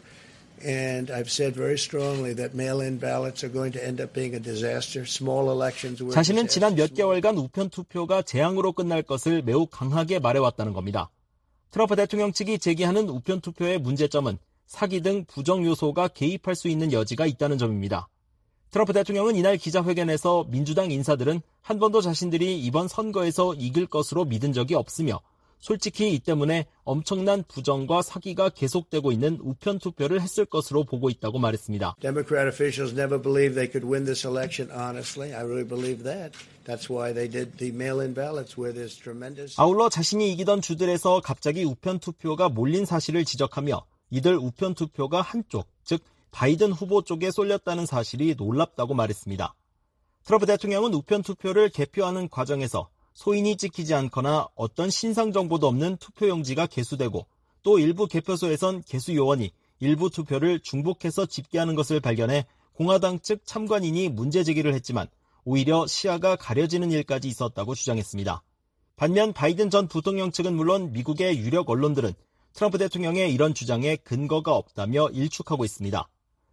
And I've said very strongly that mail-in ballots are going to end up being a disaster. Small elections were 자신은 지난 몇 개월간 우편 투표가 재앙으로 끝날 것을 매우 강하게 말해왔다는 겁니다. 트럼프 대통령 측이 제기하는 우편 투표의 문제점은 사기 등 부정 요소가 개입할 수 있는 여지가 있다는 점입니다. 트럼프 대통령은 이날 기자회견에서 민주당 인사들은 한 번도 자신들이 이번 선거에서 이길 것으로 믿은 적이 없으며 솔직히 이 때문에 엄청난 부정과 사기가 계속되고 있는 우편 투표를 했을 것으로 보고 있다고 말했습니다. Democrat officials never believed they could win this election honestly. I really believe that. That's why they did the mail-in ballots where there's tremendous. 아울러 자신이 이기던 주들에서 갑자기 우편 투표가 몰린 사실을 지적하며 이들 우편 투표가 한쪽, 즉 바이든 후보 쪽에 쏠렸다는 사실이 놀랍다고 말했습니다. 트럼프 대통령은 우편 투표를 개표하는 과정에서 소인이 찍히지 않거나 어떤 신상 정보도 없는 투표용지가 개수되고 또 일부 개표소에선 개수 요원이 일부 투표를 중복해서 집계하는 것을 발견해 공화당 측 참관인이 문제 제기를 했지만 오히려 시야가 가려지는 일까지 있었다고 주장했습니다. 반면 바이든 전 부통령 측은 물론 미국의 유력 언론들은 트럼프 대통령의 이런 주장에 근거가 없다며 일축하고 있습니다.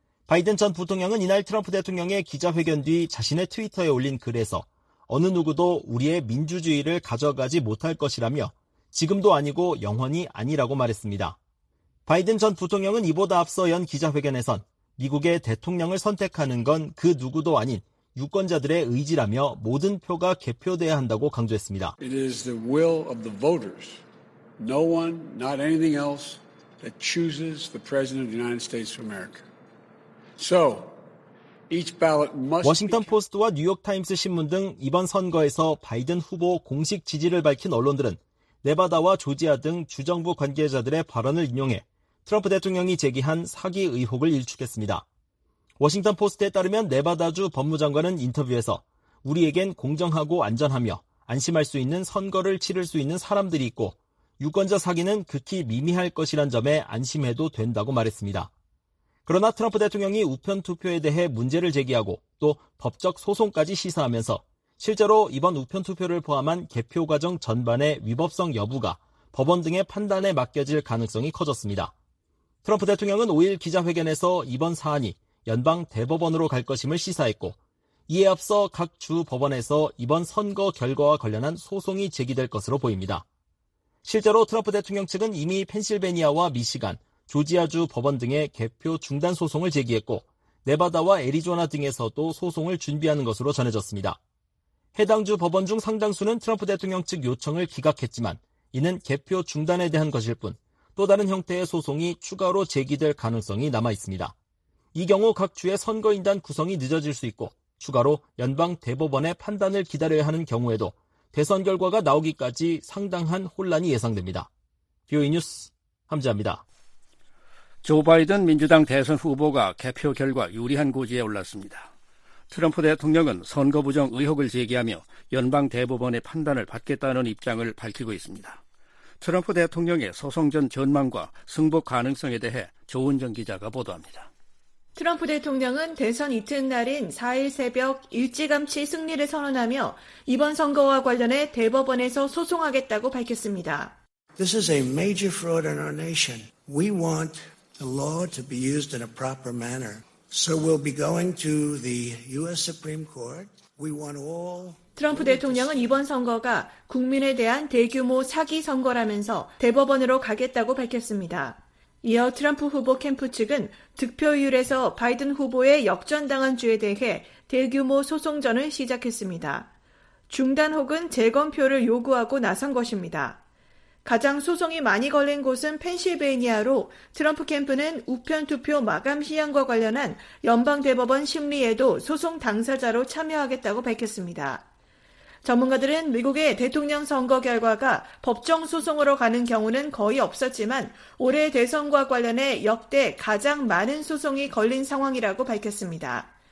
바이든 전 부통령은 이날 트럼프 대통령의 기자회견 뒤 자신의 트위터에 올린 글에서 어느 누구도 우리의 민주주의를 가져가지 못할 것이라며 지금도 아니고 영원히 아니라고 말했습니다. 바이든 전 부통령은 이보다 앞서 연 기자회견에선 미국의 대통령을 선택하는 건 그 누구도 아닌 유권자들의 의지라며 모든 표가 개표돼야 한다고 강조했습니다. It is the will of the voters. No one, not anything else, that chooses the President of the United States of America. So, 워싱턴 포스트와 뉴욕타임스 신문 등 이번 선거에서 바이든 후보 공식 지지를 밝힌 언론들은 네바다와 조지아 등 주정부 관계자들의 발언을 인용해 트럼프 대통령이 제기한 사기 의혹을 일축했습니다. 워싱턴 포스트에 따르면 네바다주 법무장관은 인터뷰에서 우리에겐 공정하고 안전하며 안심할 수 있는 선거를 치를 수 있는 사람들이 있고 유권자 사기는 극히 미미할 것이란 점에 안심해도 된다고 말했습니다. 그러나 트럼프 대통령이 우편 투표에 대해 문제를 제기하고 또 법적 소송까지 시사하면서 실제로 이번 우편 투표를 포함한 개표 과정 전반의 위법성 여부가 법원 등의 판단에 맡겨질 가능성이 커졌습니다. 트럼프 대통령은 오 일 기자회견에서 이번 사안이 연방 대법원으로 갈 것임을 시사했고 이에 앞서 각 주 법원에서 이번 선거 결과와 관련한 소송이 제기될 것으로 보입니다. 실제로 트럼프 대통령 측은 이미 펜실베니아와 미시간, 조지아주 법원 등의 개표 중단 소송을 제기했고 네바다와 애리조나 등에서도 소송을 준비하는 것으로 전해졌습니다. 해당 주 법원 중 상당수는 트럼프 대통령 측 요청을 기각했지만 이는 개표 중단에 대한 것일 뿐 또 다른 형태의 소송이 추가로 제기될 가능성이 남아 있습니다. 이 경우 각 주의 선거인단 구성이 늦어질 수 있고 추가로 연방 대법원의 판단을 기다려야 하는 경우에도 대선 결과가 나오기까지 상당한 혼란이 예상됩니다. 비오이 뉴스 함지아입니다. 조 바이든 민주당 대선 후보가 개표 결과 유리한 고지에 올랐습니다. 트럼프 대통령은 선거 부정 의혹을 제기하며 연방 대법원의 판단을 받겠다는 입장을 밝히고 있습니다. 트럼프 대통령의 소송 전 전망과 승복 가능성에 대해 조은정 기자가 보도합니다. 트럼프 대통령은 대선 이튿날인 사 일 새벽 일찌감치 승리를 선언하며 이번 선거와 관련해 대법원에서 소송하겠다고 밝혔습니다. This is a major fraud in our nation. We want the law to be used in a proper manner. So we'll be going to the U S Supreme Court. We want all 트럼프 대통령은 이번 선거가 국민에 대한 대규모 사기 선거라면서 대법원으로 가겠다고 밝혔습니다. 이어 트럼프 후보 캠프 측은 득표율에서 바이든 후보의 역전당한 주에 대해 대규모 소송전을 시작했습니다. 중단 혹은 재검표를 요구하고 나선 것입니다. 가장 소송이 많이 걸린 곳은 펜실베이니아로 트럼프 캠프는 우편 투표 마감 시한과 관련한 연방대법원 심리에도 소송 당사자로 참여하겠다고 밝혔습니다. 전문가들은 미국의 대통령 선거 결과가 법정 소송으로 가는 경우는 거의 없었지만 올해 대선과 관련해 역대 가장 많은 소송이 걸린 상황이라고 밝혔습니다.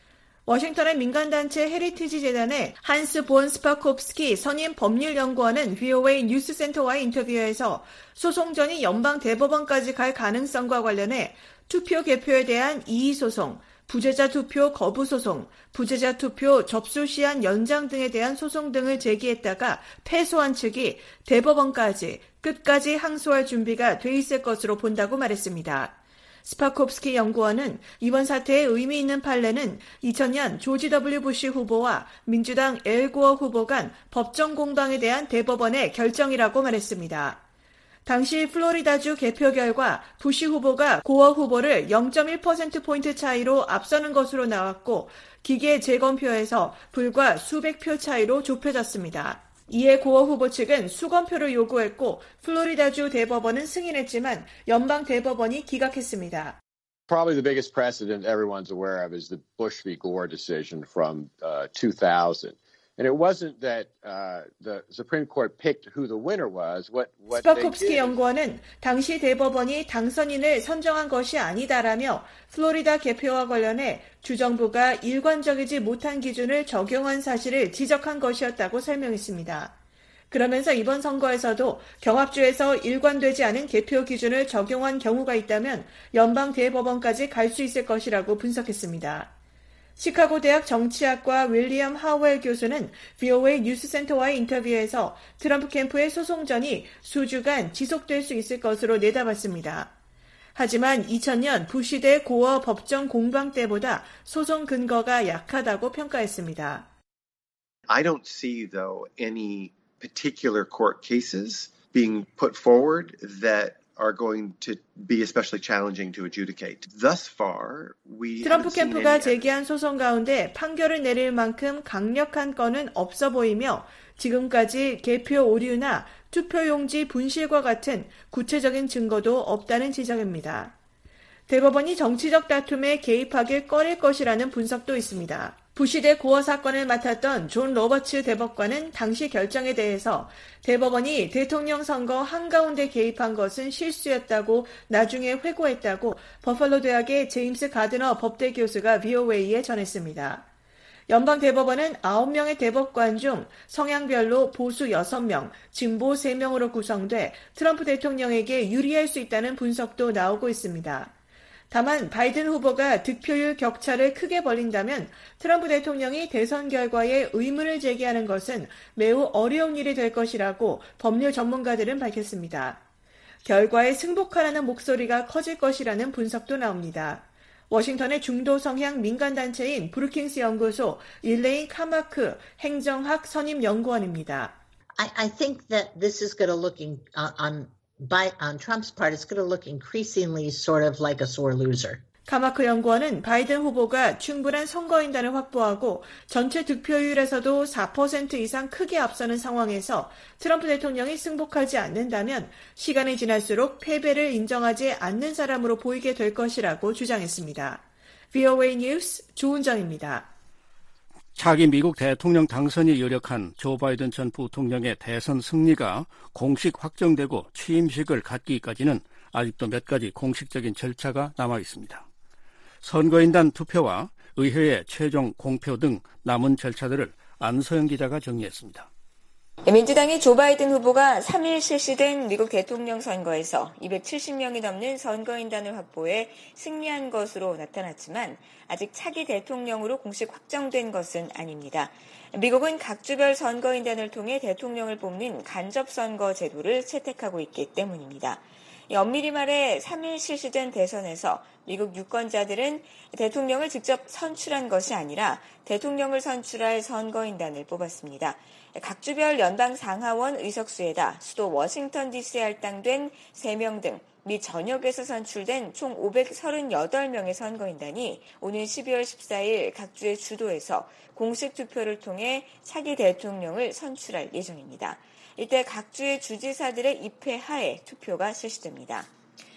워싱턴의 민간단체 헤리티지 재단의 한스 본 스파콥스키 선임 법률연구원은 브이오에이 뉴스센터와의 인터뷰에서 소송전이 연방 대법원까지 갈 가능성과 관련해 투표 개표에 대한 이의소송, 부재자 투표 거부 소송, 부재자 투표 접수 시한 연장 등에 대한 소송 등을 제기했다가 패소한 측이 대법원까지 끝까지 항소할 준비가 돼 있을 것으로 본다고 말했습니다. 스파콥스키 연구원은 이번 사태의 의미 있는 판례는 이천 년 조지 더블유 부시 후보와 민주당 엘 고어 후보 간 법정 공방에 대한 대법원의 결정이라고 말했습니다. 당시 플로리다주 개표 결과 부시 후보가 고어 후보를 영 점 일 퍼센트포인트 차이로 앞서는 것으로 나왔고 기계 재검표에서 불과 수백 표 차이로 좁혀졌습니다. 이에 고어 후보 측은 수검표를 요구했고 플로리다주 대법원은 승인했지만 연방 대법원이 기각했습니다. Probably the biggest precedent everyone's aware of is the Bush v. Gore decision from uh, two thousand. And it wasn't that uh, the Supreme Court picked who the winner was. What, what 스파콥스키 연구원은 당시 대법원이 당선인을 선정한 것이 아니다라며 플로리다 개표와 관련해 주정부가 일관적이지 못한 기준을 적용한 사실을 지적한 것이었다고 설명했습니다. 그러면서 이번 선거에서도 경합주에서 일관되지 않은 개표 기준을 적용한 경우가 있다면 연방 대법원까지 갈 수 있을 것이라고 분석했습니다. 시카고 대학 정치학과 윌리엄 하웰 교수는 브이오에이 뉴스센터와의 인터뷰에서 트럼프 캠프의 소송전이 수주간 지속될 수 있을 것으로 내다봤습니다. 하지만 이천 년 부시 대 고어 법정 공방 때보다 소송 근거가 약하다고 평가했습니다. I don't see, though, any particular court cases being put forward that are going to be especially challenging to adjudicate. Thus far, we 트럼프 캠프가 제기한 소송 가운데 판결을 내릴 만큼 강력한 건은 없어 보이며 지금까지 개표 오류나 투표용지 분실과 같은 구체적인 증거도 없다는 지적입니다. 대법원이 정치적 다툼에 개입하길 꺼릴 것이라는 분석도 있습니다. 부시 대 고어 사건을 맡았던 존 로버츠 대법관은 당시 결정에 대해서 대법원이 대통령 선거 한가운데 개입한 것은 실수였다고 나중에 회고했다고 버팔로 대학의 제임스 가드너 법대 교수가 브이오에이에 전했습니다. 연방 대법원은 아홉 명의 대법관 중 성향별로 보수 여섯 명, 진보 세 명으로 구성돼 트럼프 대통령에게 유리할 수 있다는 분석도 나오고 있습니다. 다만 바이든 후보가 득표율 격차를 크게 벌린다면 트럼프 대통령이 대선 결과에 의문을 제기하는 것은 매우 어려운 일이 될 것이라고 법률 전문가들은 밝혔습니다. 결과에 승복하라는 목소리가 커질 것이라는 분석도 나옵니다. 워싱턴의 중도 성향 민간단체인 브루킹스 연구소 일레인 카마크 행정학 선임 연구원입니다. I, I think that this is going to look in, uh, on By, on Trump's part, it's going to look increasingly sort of like a sore loser. 카마크 연구원은 바이든 후보가 충분한 선거인단을 확보하고 전체 득표율에서도 사 퍼센트 이상 크게 앞서는 상황에서 트럼프 대통령이 승복하지 않는다면 시간이 지날수록 패배를 인정하지 않는 사람으로 보이게 될 것이라고 주장했습니다. 브이오에이 뉴스 조은정입니다. 차기 미국 대통령 당선이 유력한 조 바이든 전 부통령의 대선 승리가 공식 확정되고 취임식을 갖기까지는 아직도 몇 가지 공식적인 절차가 남아 있습니다. 선거인단 투표와 의회의 최종 공표 등 남은 절차들을 안서영 기자가 정리했습니다. 민주당의 조 바이든 후보가 삼 일 실시된 미국 대통령 선거에서 이백칠십 명이 넘는 선거인단을 확보해 승리한 것으로 나타났지만 아직 차기 대통령으로 공식 확정된 것은 아닙니다. 미국은 각 주별 선거인단을 통해 대통령을 뽑는 간접선거 제도를 채택하고 있기 때문입니다. 엄밀히 말해 삼 일 실시된 대선에서 미국 유권자들은 대통령을 직접 선출한 것이 아니라 대통령을 선출할 선거인단을 뽑았습니다. 각 주별 연방 상하원 의석수에다 수도 워싱턴 디씨에 할당된 세 명 등 미 전역에서 선출된 총 오백삼십팔 명의 선거인단이 오는 십이월 십사일 각 주의 주도에서 공식 투표를 통해 차기 대통령을 선출할 예정입니다. 이때 각 주의 주지사들의 입회 하에 투표가 실시됩니다.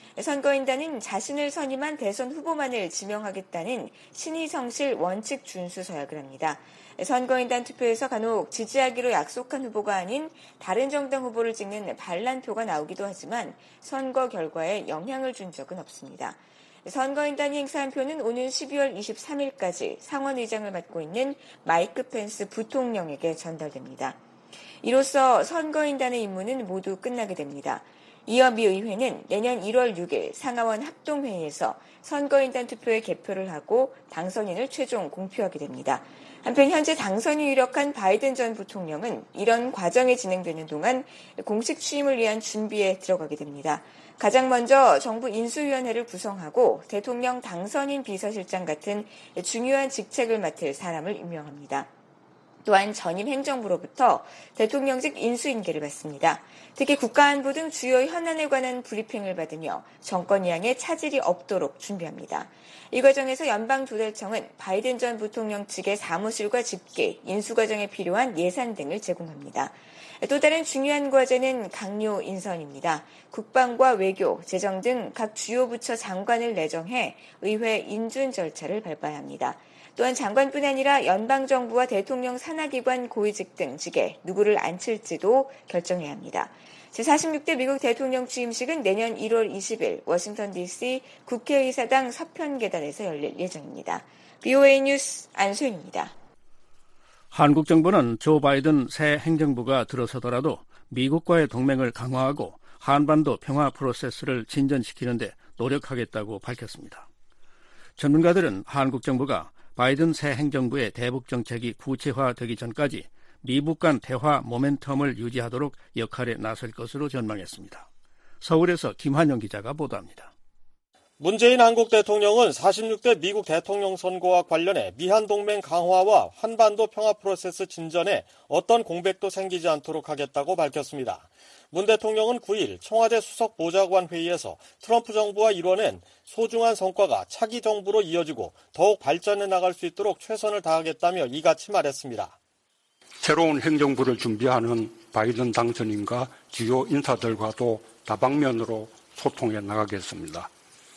선거인단은 자신을 선임한 대선 후보만을 지명하겠다는 신의성실 원칙 준수 서약을 합니다. 선거인단 투표에서 간혹 지지하기로 약속한 후보가 아닌 다른 정당 후보를 찍는 반란표가 나오기도 하지만 선거 결과에 영향을 준 적은 없습니다. 선거인단이 행사한 표는 오는 십이월 이십삼일까지 상원의장을 맡고 있는 마이크 펜스 부통령에게 전달됩니다. 이로써 선거인단의 임무는 모두 끝나게 됩니다. 이어 미 의회는 내년 일월 육일 상하원 합동회의에서 선거인단 투표에 개표를 하고 당선인을 최종 공표하게 됩니다. 한편 현재 당선이 유력한 바이든 전 부통령은 이런 과정이 진행되는 동안 공식 취임을 위한 준비에 들어가게 됩니다. 가장 먼저 정부 인수위원회를 구성하고 대통령 당선인 비서실장 같은 중요한 직책을 맡을 사람을 임명합니다. 또한 전임 행정부로부터 대통령직 인수인계를 받습니다. 특히 국가안보 등 주요 현안에 관한 브리핑을 받으며 정권 이양에 차질이 없도록 준비합니다. 이 과정에서 연방조달청은 바이든 전 부통령 측의 사무실과 집계, 인수 과정에 필요한 예산 등을 제공합니다. 또 다른 중요한 과제는 강요 인선입니다. 국방과 외교, 재정 등 각 주요 부처 장관을 내정해 의회 인준 절차를 밟아야 합니다. 또한 장관뿐 아니라 연방정부와 대통령 산하기관 고위직 등 직에 누구를 앉힐지도 결정해야 합니다. 제사십육 대 미국 대통령 취임식은 내년 일월 이십일 워싱턴 디씨 국회의사당 서편계단에서 열릴 예정입니다. 비오에이 뉴스 안소연입니다. 한국 정부는 조 바이든 새 행정부가 들어서더라도 미국과의 동맹을 강화하고 한반도 평화 프로세스를 진전시키는 데 노력하겠다고 밝혔습니다. 전문가들은 한국 정부가 바이든 새 행정부의 대북 정책이 구체화되기 전까지 미국 간 대화 모멘텀을 유지하도록 역할에 나설 것으로 전망했습니다. 서울에서 김한영 기자가 보도합니다. 문재인 한국 대통령은 사십육 대 미국 대통령 선거와 관련해 미한동맹 강화와 한반도 평화 프로세스 진전에 어떤 공백도 생기지 않도록 하겠다고 밝혔습니다. 문 대통령은 구일 청와대 수석보좌관 회의에서 트럼프 정부와 이뤄낸 소중한 성과가 차기 정부로 이어지고 더욱 발전해 나갈 수 있도록 최선을 다하겠다며 이같이 말했습니다. 새로운 행정부를 준비하는 바이든 당선인과 주요 인사들과도 다방면으로 소통해 나가겠습니다.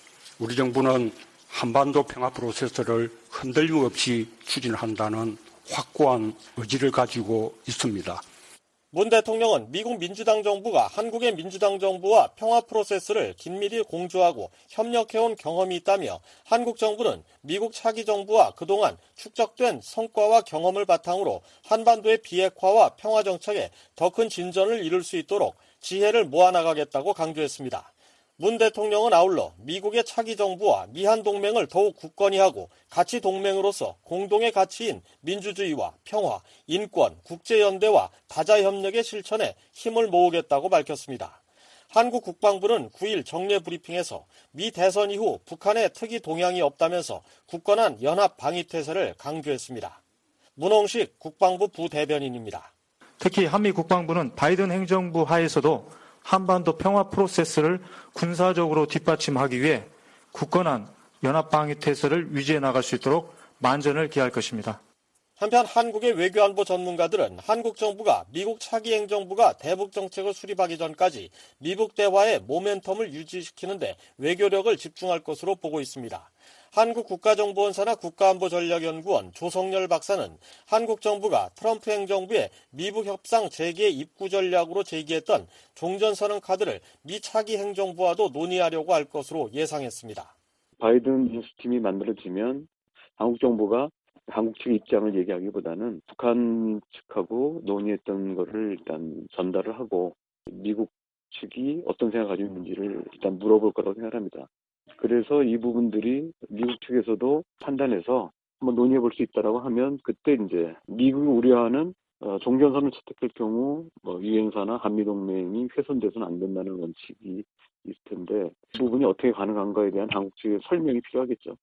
우리 정부는 한반도 평화 프로세스를 흔들림 없이 추진한다는 확고한 의지를 가지고 있습니다. 문 대통령은 미국 민주당 정부가 한국의 민주당 정부와 평화 프로세스를 긴밀히 공조하고 협력해온 경험이 있다며 한국 정부는 미국 차기 정부와 그동안 축적된 성과와 경험을 바탕으로 한반도의 비핵화와 평화 정책에 더 큰 진전을 이룰 수 있도록 지혜를 모아나가겠다고 강조했습니다. 문 대통령은 아울러 미국의 차기 정부와 미한 동맹을 더욱 굳건히 하고 가치 동맹으로서 공동의 가치인 민주주의와 평화, 인권, 국제연대와 다자협력의 실천에 힘을 모으겠다고 밝혔습니다. 한국 국방부는 구일 정례 브리핑에서 미 대선 이후 북한의 특이 동향이 없다면서 굳건한 연합 방위 태세를 강조했습니다. 문홍식 국방부 부대변인입니다. 특히 한미 국방부는 바이든 행정부 하에서도 한반도 평화 프로세스를 군사적으로 뒷받침하기 위해 굳건한 연합방위 태세를 유지해 나갈 수 있도록 만전을 기할 것입니다. 한편 한국의 외교안보 전문가들은 한국 정부가 미국 차기 행정부가 대북 정책을 수립하기 전까지 미국 대화의 모멘텀을 유지시키는데 외교력을 집중할 것으로 보고 있습니다. 한국국가정보원사나 국가안보전략연구원 조성열 박사는 한국 정부가 트럼프 행정부의 미북 협상 재개 입구 전략으로 제기했던 종전선언 카드를 미 차기 행정부와도 논의하려고 할 것으로 예상했습니다. 바이든 인수팀이 만들어지면 한국 정부가 한국 측의 입장을 얘기하기보다는 북한 측하고 논의했던 거를 일단 전달을 하고 미국 측이 어떤 생각을 가지고 있는지를 일단 물어볼 거라고 생각합니다. 그래서 이 부분들이 미국 측에서도 판단해서 한번 논의해 볼 수 있다라고 하면 그때 이제 미국이 우려하는 어, 종전선언을 채택할 경우 뭐 유엔사나 한미동맹이 훼손돼서는 안 된다는 원칙이 있을 텐데 그 부분이 어떻게 가능한가에 대한 한국 측의 설명이 필요하겠죠.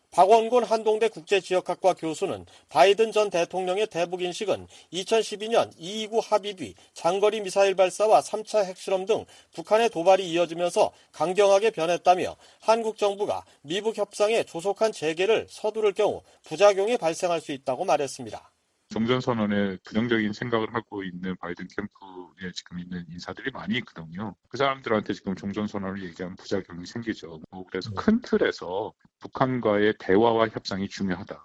박원곤 한동대 국제지역학과 교수는 바이든 전 대통령의 대북 인식은 이천십이 년 이 이구 합의 뒤 장거리 미사일 발사와 삼 차 핵실험 등 북한의 도발이 이어지면서 강경하게 변했다며 한국 정부가 미북 협상의 조속한 재개를 서두를 경우 부작용이 발생할 수 있다고 말했습니다. 종전선언에 부정적인 생각을 하고 있는 바이든 캠프에 지금 있는 인사들이 많이 있거든요. 그 사람들한테 지금 종전선언을 얘기하면 부작용이 생기죠. 뭐 그래서 큰 틀에서 북한과의 대화와 협상이 중요하다.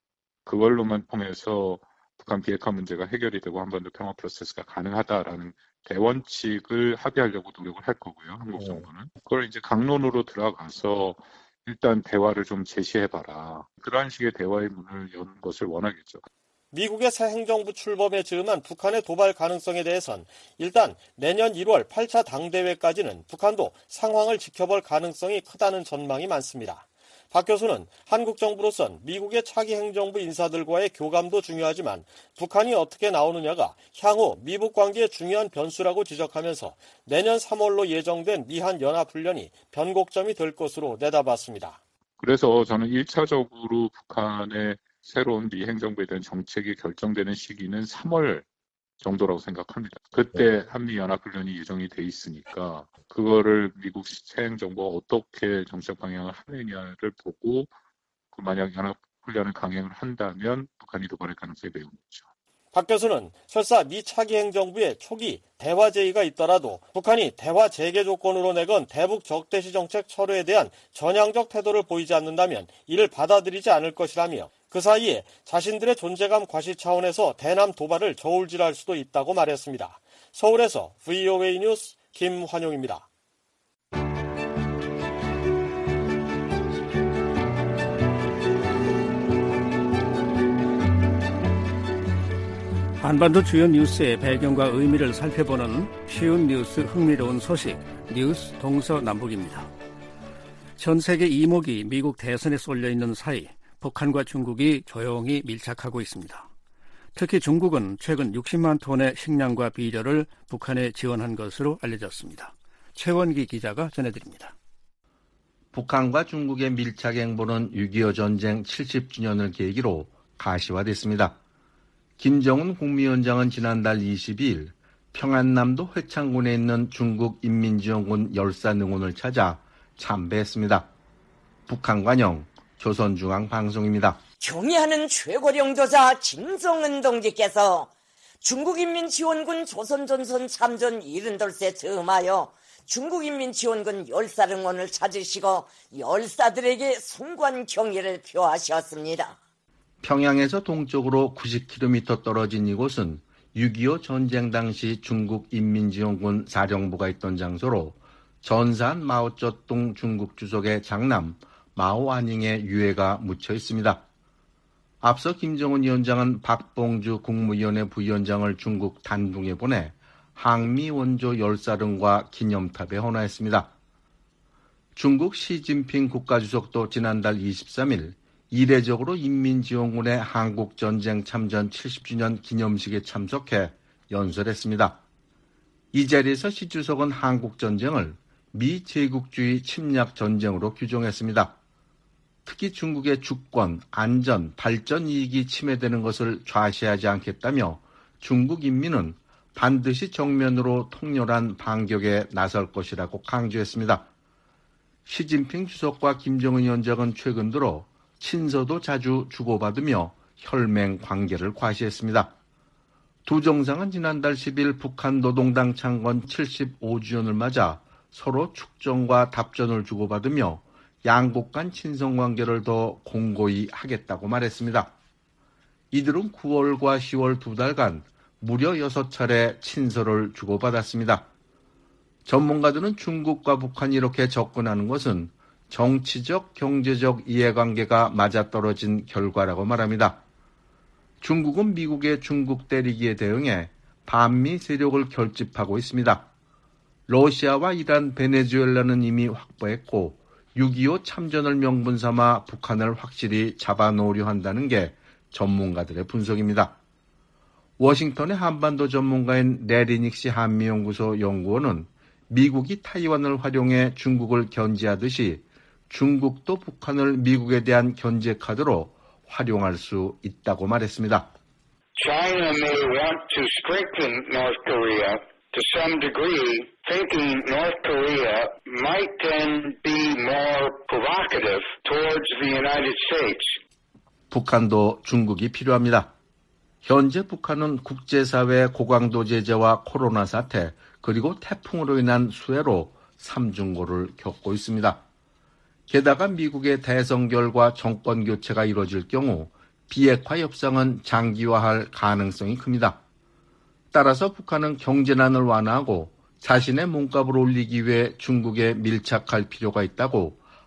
그걸로만 통해서 북한 비핵화 문제가 해결이 되고 한반도 평화 프로세스가 가능하다라는 대원칙을 합의하려고 노력을 할 거고요. 한국 정부는. 그걸 이제 강론으로 들어가서 일단 대화를 좀 제시해봐라. 그런 식의 대화의 문을 여는 것을 원하겠죠. 미국의 새 행정부 출범에 즈음한 북한의 도발 가능성에 대해선 일단 내년 일월 팔 차 당대회까지는 북한도 상황을 지켜볼 가능성이 크다는 전망이 많습니다. 박 교수는 한국 정부로선 미국의 차기 행정부 인사들과의 교감도 중요하지만 북한이 어떻게 나오느냐가 향후 미북 관계의 중요한 변수라고 지적하면서 내년 삼월로 예정된 미한 연합훈련이 변곡점이 될 것으로 내다봤습니다. 그래서 저는 일 차적으로 북한의 새로운 미 행정부에 대한 정책이 결정되는 시기는 삼월 정도라고 생각합니다. 그때 한미연합훈련이 예정이 돼 있으니까 그거를 미국 새 행정부가 어떻게 정책 방향을 하느냐를 보고 만약 연합훈련을 강행을 한다면 북한이 도발할 가능성이 매우 높죠. 박 교수는 설사 미 차기 행정부의 초기 대화 제의가 있더라도 북한이 대화 재개 조건으로 내건 대북 적대시 정책 철회에 대한 전향적 태도를 보이지 않는다면 이를 받아들이지 않을 것이라며 그 사이에 자신들의 존재감 과시 차원에서 대남 도발을 저울질할 수도 있다고 말했습니다. 서울에서 브이오에이 뉴스 김환용입니다. 한반도 주요 뉴스의 배경과 의미를 살펴보는 쉬운 뉴스 흥미로운 소식 뉴스 동서남북입니다. 전 세계 이목이 미국 대선에 쏠려있는 사이 북한과 중국이 조용히 밀착하고 있습니다. 특히 중국은 최근 육십만 톤의 식량과 비료를 북한에 지원한 것으로 알려졌습니다. 최원기 기자가 전해드립니다. 북한과 중국의 밀착 행보는 육이오 전쟁 칠십 주년을 계기로 가시화됐습니다. 김정은 국무위원장은 지난달 이십이일 평안남도 회창군에 있는 중국 인민지원군 열사능원을 찾아 참배했습니다. 북한 관영 조선중앙방송입니다. 경의하는 최고령조자 김정은 동지께서 중국인민지원군 조선전선 참전 칠십이 세 즈음하여 중국인민지원군 열사능원을 찾으시고 열사들에게 숭고한 경의를 표하셨습니다. 평양에서 동쪽으로 구십 킬로미터 떨어진 이곳은 육이오 전쟁 당시 중국 인민지원군 사령부가 있던 장소로 전산 마오쩌둥 중국 주석의 장남 마오안닝의 유해가 묻혀 있습니다. 앞서 김정은 위원장은 박봉주 국무위원회 부위원장을 중국 단둥에 보내 항미 원조 열사령과 기념탑에 헌화했습니다. 중국 시진핑 국가주석도 지난달 이십삼일 이례적으로 인민지원군의 한국전쟁 참전 칠십 주년 기념식에 참석해 연설했습니다. 이 자리에서 시 주석은 한국전쟁을 미제국주의 침략전쟁으로 규정했습니다. 특히 중국의 주권, 안전, 발전 이익이 침해되는 것을 좌시하지 않겠다며 중국 인민은 반드시 정면으로 통렬한 반격에 나설 것이라고 강조했습니다. 시진핑 주석과 김정은 위원장은 최근 들어 친서도 자주 주고받으며 혈맹 관계를 과시했습니다. 두 정상은 지난달 십일 북한 노동당 창건 칠십오 주년을 맞아 서로 축전과 답전을 주고받으며 양국 간 친선관계를 더 공고히 하겠다고 말했습니다. 이들은 구월과 시월 두 달간 무려 여섯 차례 친서를 주고받았습니다. 전문가들은 중국과 북한이 이렇게 접근하는 것은 정치적, 경제적 이해관계가 맞아떨어진 결과라고 말합니다. 중국은 미국의 중국 때리기에 대응해 반미 세력을 결집하고 있습니다. 러시아와 이란, 베네수엘라는 이미 확보했고 육이오 참전을 명분 삼아 북한을 확실히 잡아놓으려 한다는 게 전문가들의 분석입니다. 워싱턴의 한반도 전문가인 레리닉시 한미연구소 연구원은 미국이 타이완을 활용해 중국을 견제하듯이 중국도 북한을 미국에 대한 견제 카드로 활용할 수 있다고 말했습니다. China may want to strengthen North Korea to some degree, thinking North Korea might then be more provocative towards the United States. 북한도 중국이 필요합니다. 현재 북한은 국제사회 고강도 제재와 코로나 사태, 그리고 태풍으로 인한 수해로 삼중고를 겪고 있습니다. 게다가 미국의 대선결과 정권 교체가 이뤄질 경우 비핵화 협상은 장기화할 가능성이 큽니다. 따라서 북한은 경제난을 완화하고 자신의 몸값을 올리기 위해 중국에 밀착할 필요가 있다고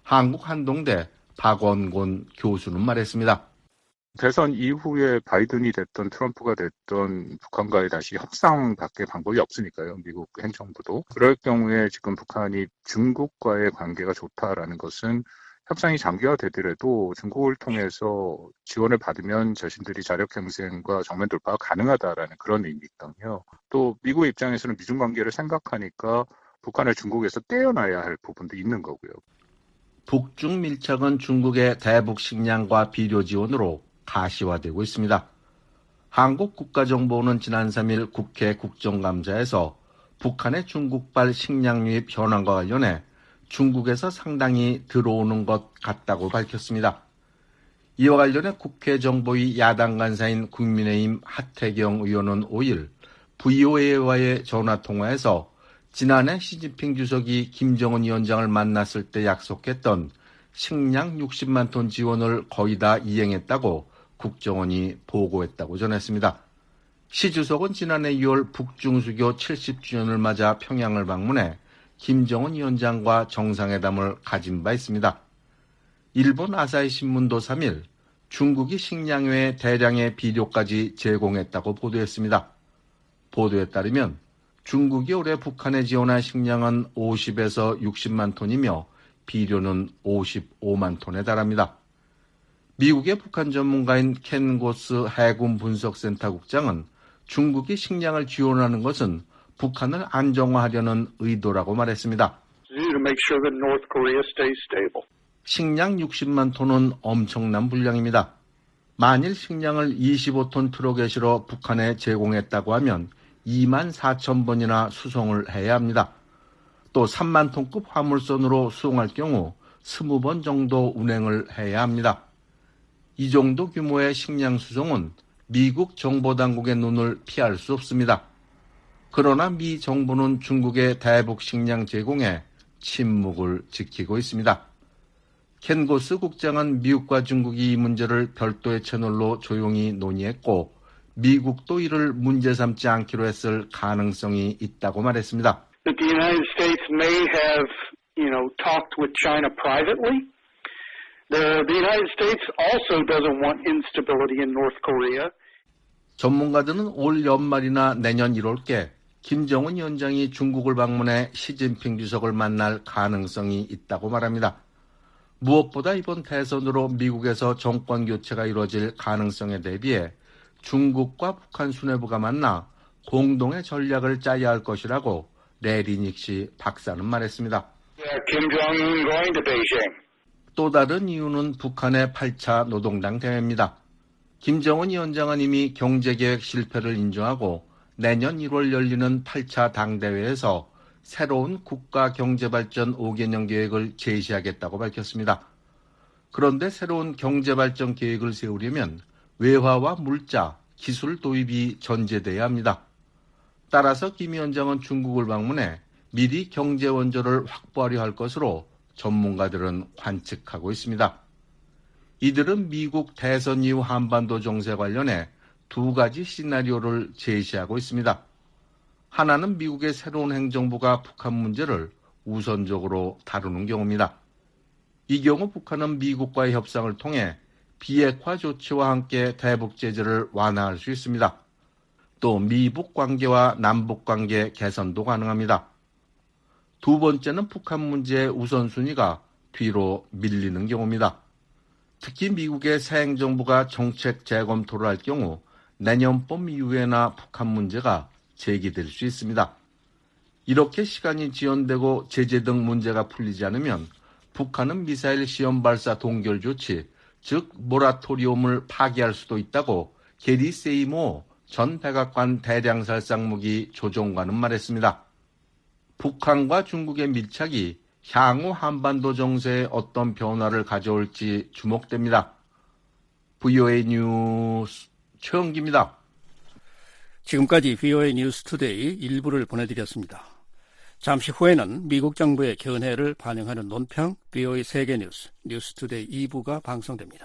한국한동대 박원곤 교수는 말했습니다. 대선 이후에 바이든이 됐던 트럼프가 됐던 북한과의 다시 협상밖에 방법이 없으니까요. 미국 행정부도. 그럴 경우에 지금 북한이 중국과의 관계가 좋다라는 것은 협상이 장기화되더라도 중국을 통해서 지원을 받으면 자신들이 자력갱생과 정면 돌파가 가능하다라는 그런 의미거든요. 또 미국 입장에서는 미중 관계를 생각하니까 북한을 중국에서 떼어놔야 할 부분도 있는 거고요. 북중 밀착은 중국의 대북 식량과 비료 지원으로 가시화되고 있습니다. 한국국가정보원은 지난 삼 일 국회 국정감사에서 북한의 중국발 식량 유입 현황과 관련해 중국에서 상당히 들어오는 것 같다고 밝혔습니다. 이와 관련해 국회 정보위 야당 간사인 국민의힘 하태경 의원은 오 일 브이오에이와의 전화통화에서 지난해 시진핑 주석이 김정은 위원장을 만났을 때 약속했던 식량 육십만 톤 지원을 거의 다 이행했다고 국정원이 보고했다고 전했습니다. 시 주석은 지난해 유월 북중수교 칠십 주년을 맞아 평양을 방문해 김정은 위원장과 정상회담을 가진 바 있습니다. 일본 아사히 신문도 삼 일 중국이 식량 외에 대량의 비료까지 제공했다고 보도했습니다. 보도에 따르면 중국이 올해 북한에 지원한 식량은 오십에서 육십만 톤이며 비료는 오십오만 톤에 달합니다. 미국의 북한 전문가인 켄 고스 해군 분석센터 국장은 중국이 식량을 지원하는 것은 북한을 안정화하려는 의도라고 말했습니다. 식량 육십만 톤은 엄청난 분량입니다. 만일 식량을 이십오 톤 트럭에 실어 북한에 제공했다고 하면 이만 사천 번이나 수송을 해야 합니다. 또 삼만 톤급 화물선으로 수송할 경우 이십 번 정도 운행을 해야 합니다. 이 정도 규모의 식량 수송은 미국 정보당국의 눈을 피할 수 없습니다. 그러나 미 정부는 중국의 대북 식량 제공에 침묵을 지키고 있습니다. 켄 고스 국장은 미국과 중국이 이 문제를 별도의 채널로 조용히 논의했고 미국도 이를 문제 삼지 않기로 했을 가능성이 있다고 말했습니다. That the United States may have, you know, talked with China privately. The, the United States also doesn't want instability in North Korea. 전문가들은 올 연말이나 내년 일월께 김정은 위원장이 중국을 방문해 시진핑 주석을 만날 가능성이 있다고 말합니다. 무엇보다 이번 대선으로 미국에서 정권 교체가 이루어질 가능성에 대비해 중국과 북한 수뇌부가 만나 공동의 전략을 짜야 할 것이라고 레리 닉시 박사는 말했습니다. Kim Jong-un going to Beijing. 또 다른 이유는 북한의 팔 차 노동당 대회입니다. 김정은 위원장은 이미 경제계획 실패를 인정하고 내년 일월 열리는 팔 차 당대회에서 새로운 국가경제발전 오 개년 계획을 제시하겠다고 밝혔습니다. 그런데 새로운 경제발전 계획을 세우려면 외화와 물자, 기술 도입이 전제돼야 합니다. 따라서 김 위원장은 중국을 방문해 미리 경제 원조를 확보하려 할 것으로 전문가들은 관측하고 있습니다. 이들은 미국 대선 이후 한반도 정세 관련해 두 가지 시나리오를 제시하고 있습니다. 하나는 미국의 새로운 행정부가 북한 문제를 우선적으로 다루는 경우입니다. 이 경우 북한은 미국과의 협상을 통해 비핵화 조치와 함께 대북 제재를 완화할 수 있습니다. 또 미북 관계와 남북 관계 개선도 가능합니다. 두 번째는 북한 문제의 우선순위가 뒤로 밀리는 경우입니다. 특히 미국의 새 행정부가 정책 재검토를 할 경우 내년 봄 이후에나 북한 문제가 제기될 수 있습니다. 이렇게 시간이 지연되고 제재 등 문제가 풀리지 않으면 북한은 미사일 시험 발사 동결 조치, 즉 모라토리움을 파기할 수도 있다고 게리 세이모 전 백악관 대량살상무기 조종관은 말했습니다. 북한과 중국의 밀착이 향후 한반도 정세에 어떤 변화를 가져올지 주목됩니다. 브이오에이 뉴스 최영기입니다. 지금까지 브이오에이 뉴스 투데이 일부를 보내드렸습니다. 잠시 후에는 미국 정부의 견해를 반영하는 논평 브이오에이 세계뉴스 뉴스 투데이 이 부가 방송됩니다.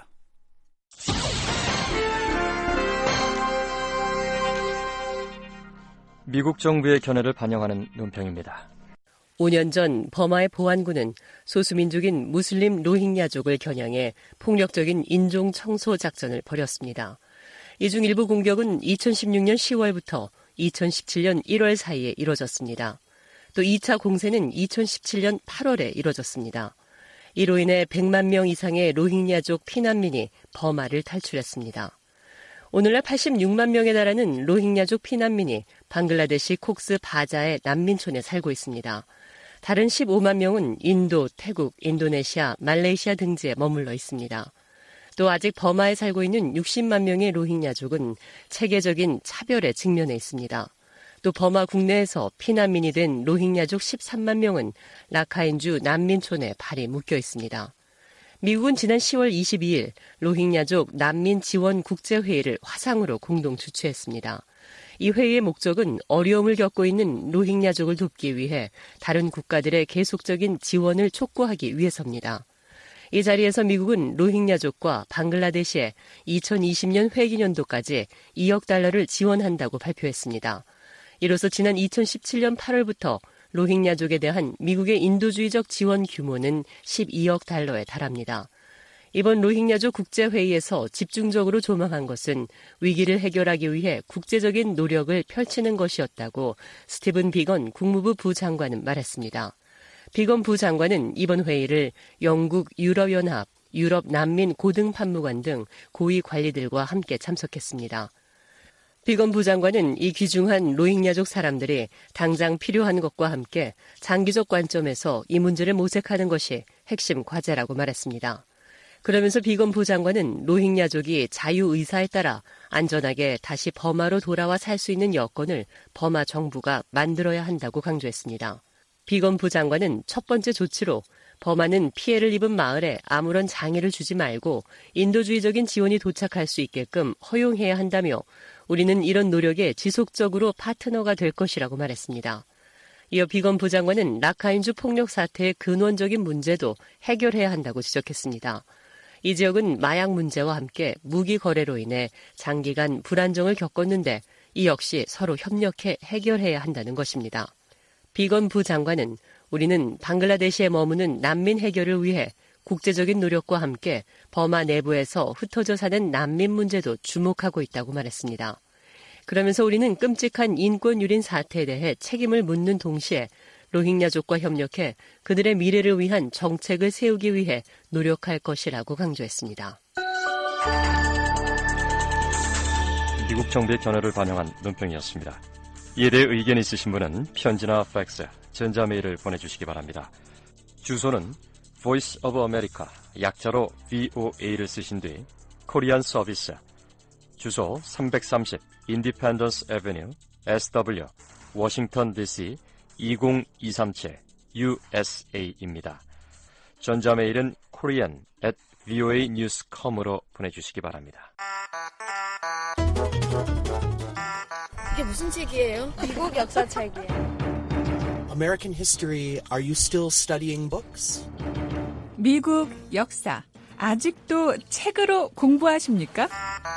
미국 정부의 견해를 반영하는 논평입니다. 오 년 전 버마의 보안군은 소수민족인 무슬림 로힝야족을 겨냥해 폭력적인 인종 청소 작전을 벌였습니다. 이 중 일부 공격은 이천십육 년 시월부터 이천십칠 년 일월 사이에 이뤄졌습니다. 또 이 차 공세는 이천십칠 년 팔월에 이뤄졌습니다. 이로 인해 백만 명 이상의 로힝야족 피난민이 버마를 탈출했습니다. 오늘날 팔십육만 명에 달하는 로힝야족 피난민이 방글라데시 콕스 바자의 난민촌에 살고 있습니다. 다른 십오만 명은 인도, 태국, 인도네시아, 말레이시아 등지에 머물러 있습니다. 또 아직 버마에 살고 있는 육십만 명의 로힝야족은 체계적인 차별에 직면해 있습니다. 또 버마 국내에서 피난민이 된 로힝야족 십삼만 명은 라카인주 난민촌에 발이 묶여 있습니다. 미국은 지난 시월 이십이일 로힝야족 난민 지원 국제회의를 화상으로 공동 주최했습니다. 이 회의의 목적은 어려움을 겪고 있는 로힝야족을 돕기 위해 다른 국가들의 계속적인 지원을 촉구하기 위해서입니다. 이 자리에서 미국은 로힝야족과 방글라데시에 이천이십 년 회기년도까지 이억 달러를 지원한다고 발표했습니다. 이로써 지난 이천십칠 년 팔월부터 로힝야족에 대한 미국의 인도주의적 지원 규모는 십이억 달러에 달합니다. 이번 로힝야족 국제회의에서 집중적으로 조망한 것은 위기를 해결하기 위해 국제적인 노력을 펼치는 것이었다고 스티븐 비건 국무부 부장관은 말했습니다. 비건 부장관은 이번 회의를 영국, 유럽연합, 유럽 난민 고등판무관 등 고위 관리들과 함께 참석했습니다. 비건 부장관은 이 귀중한 로힝야족 사람들이 당장 필요한 것과 함께 장기적 관점에서 이 문제를 모색하는 것이 핵심 과제라고 말했습니다. 그러면서 비건 부장관은 로힝야족이 자유의사에 따라 안전하게 다시 버마로 돌아와 살 수 있는 여건을 버마 정부가 만들어야 한다고 강조했습니다. 비건 부장관은 첫 번째 조치로 버마는 피해를 입은 마을에 아무런 장애를 주지 말고 인도주의적인 지원이 도착할 수 있게끔 허용해야 한다며 우리는 이런 노력에 지속적으로 파트너가 될 것이라고 말했습니다. 이어 비건 부장관은 라카인주 폭력 사태의 근원적인 문제도 해결해야 한다고 지적했습니다. 이 지역은 마약 문제와 함께 무기 거래로 인해 장기간 불안정을 겪었는데 이 역시 서로 협력해 해결해야 한다는 것입니다. 비건 부장관은 우리는 방글라데시에 머무는 난민 해결을 위해 국제적인 노력과 함께 버마 내부에서 흩어져 사는 난민 문제도 주목하고 있다고 말했습니다. 그러면서 우리는 끔찍한 인권 유린 사태에 대해 책임을 묻는 동시에 로힝야족과 협력해 그들의 미래를 위한 정책을 세우기 위해 노력할 것이라고 강조했습니다. 미국 정부의 견해를 반영한 논평이었습니다. 이에 대해 의견이 있으신 분은 편지나 팩스, 전자메일을 보내주시기 바랍니다. 주소는 Voice of America, 약자로 브이오에이를 쓰신 뒤 코리안 서비스, 주소 삼백삼십 Independence Avenue, 에스더블유, 워싱턴 디씨 이공이삼칠 유에스에이입니다. 전자메일은 korean at voa news dot com으로 보내주시기 바랍니다. 이게 무슨 책이에요? 미국 역사 책이에요. American history, are you still studying books? 미국 역사, 아직도 책으로 공부하십니까?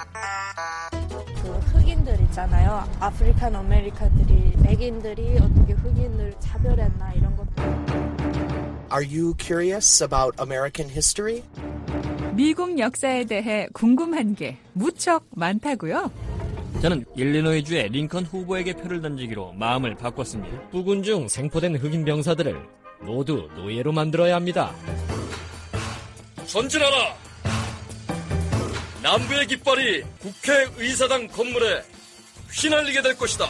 그 흑인들 있잖아요. 아프리칸 아메리카들이 백인들이 어떻게 흑인을 차별했나 이런 것도. Are you curious about American history? 미국 역사에 대해 궁금한 게 무척 많다고요? 저는 일리노이주의 링컨 후보에게 표를 던지기로 마음을 바꿨습니다. 부군 중 생포된 흑인 병사들을 모두 노예로 만들어야 합니다. 전진하라! 남부의 깃발이 국회의사당 건물에 휘날리게 될 것이다.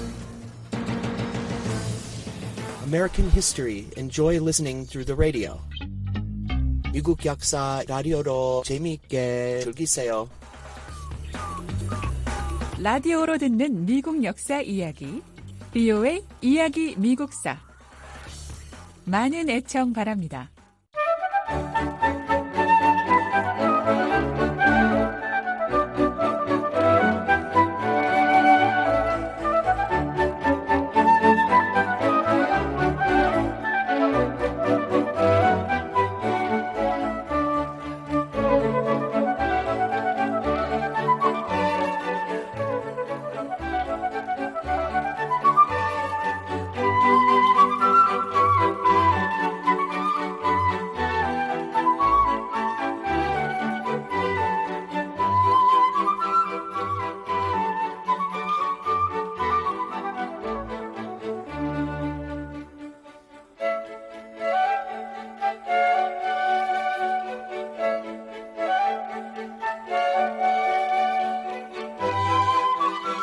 American history. Enjoy listening through the radio. 미국 역사 라디오로 재미있게 즐기세요. 라디오로 듣는 미국 역사 이야기, 브이오에이 이야기 미국사. 많은 애청 바랍니다.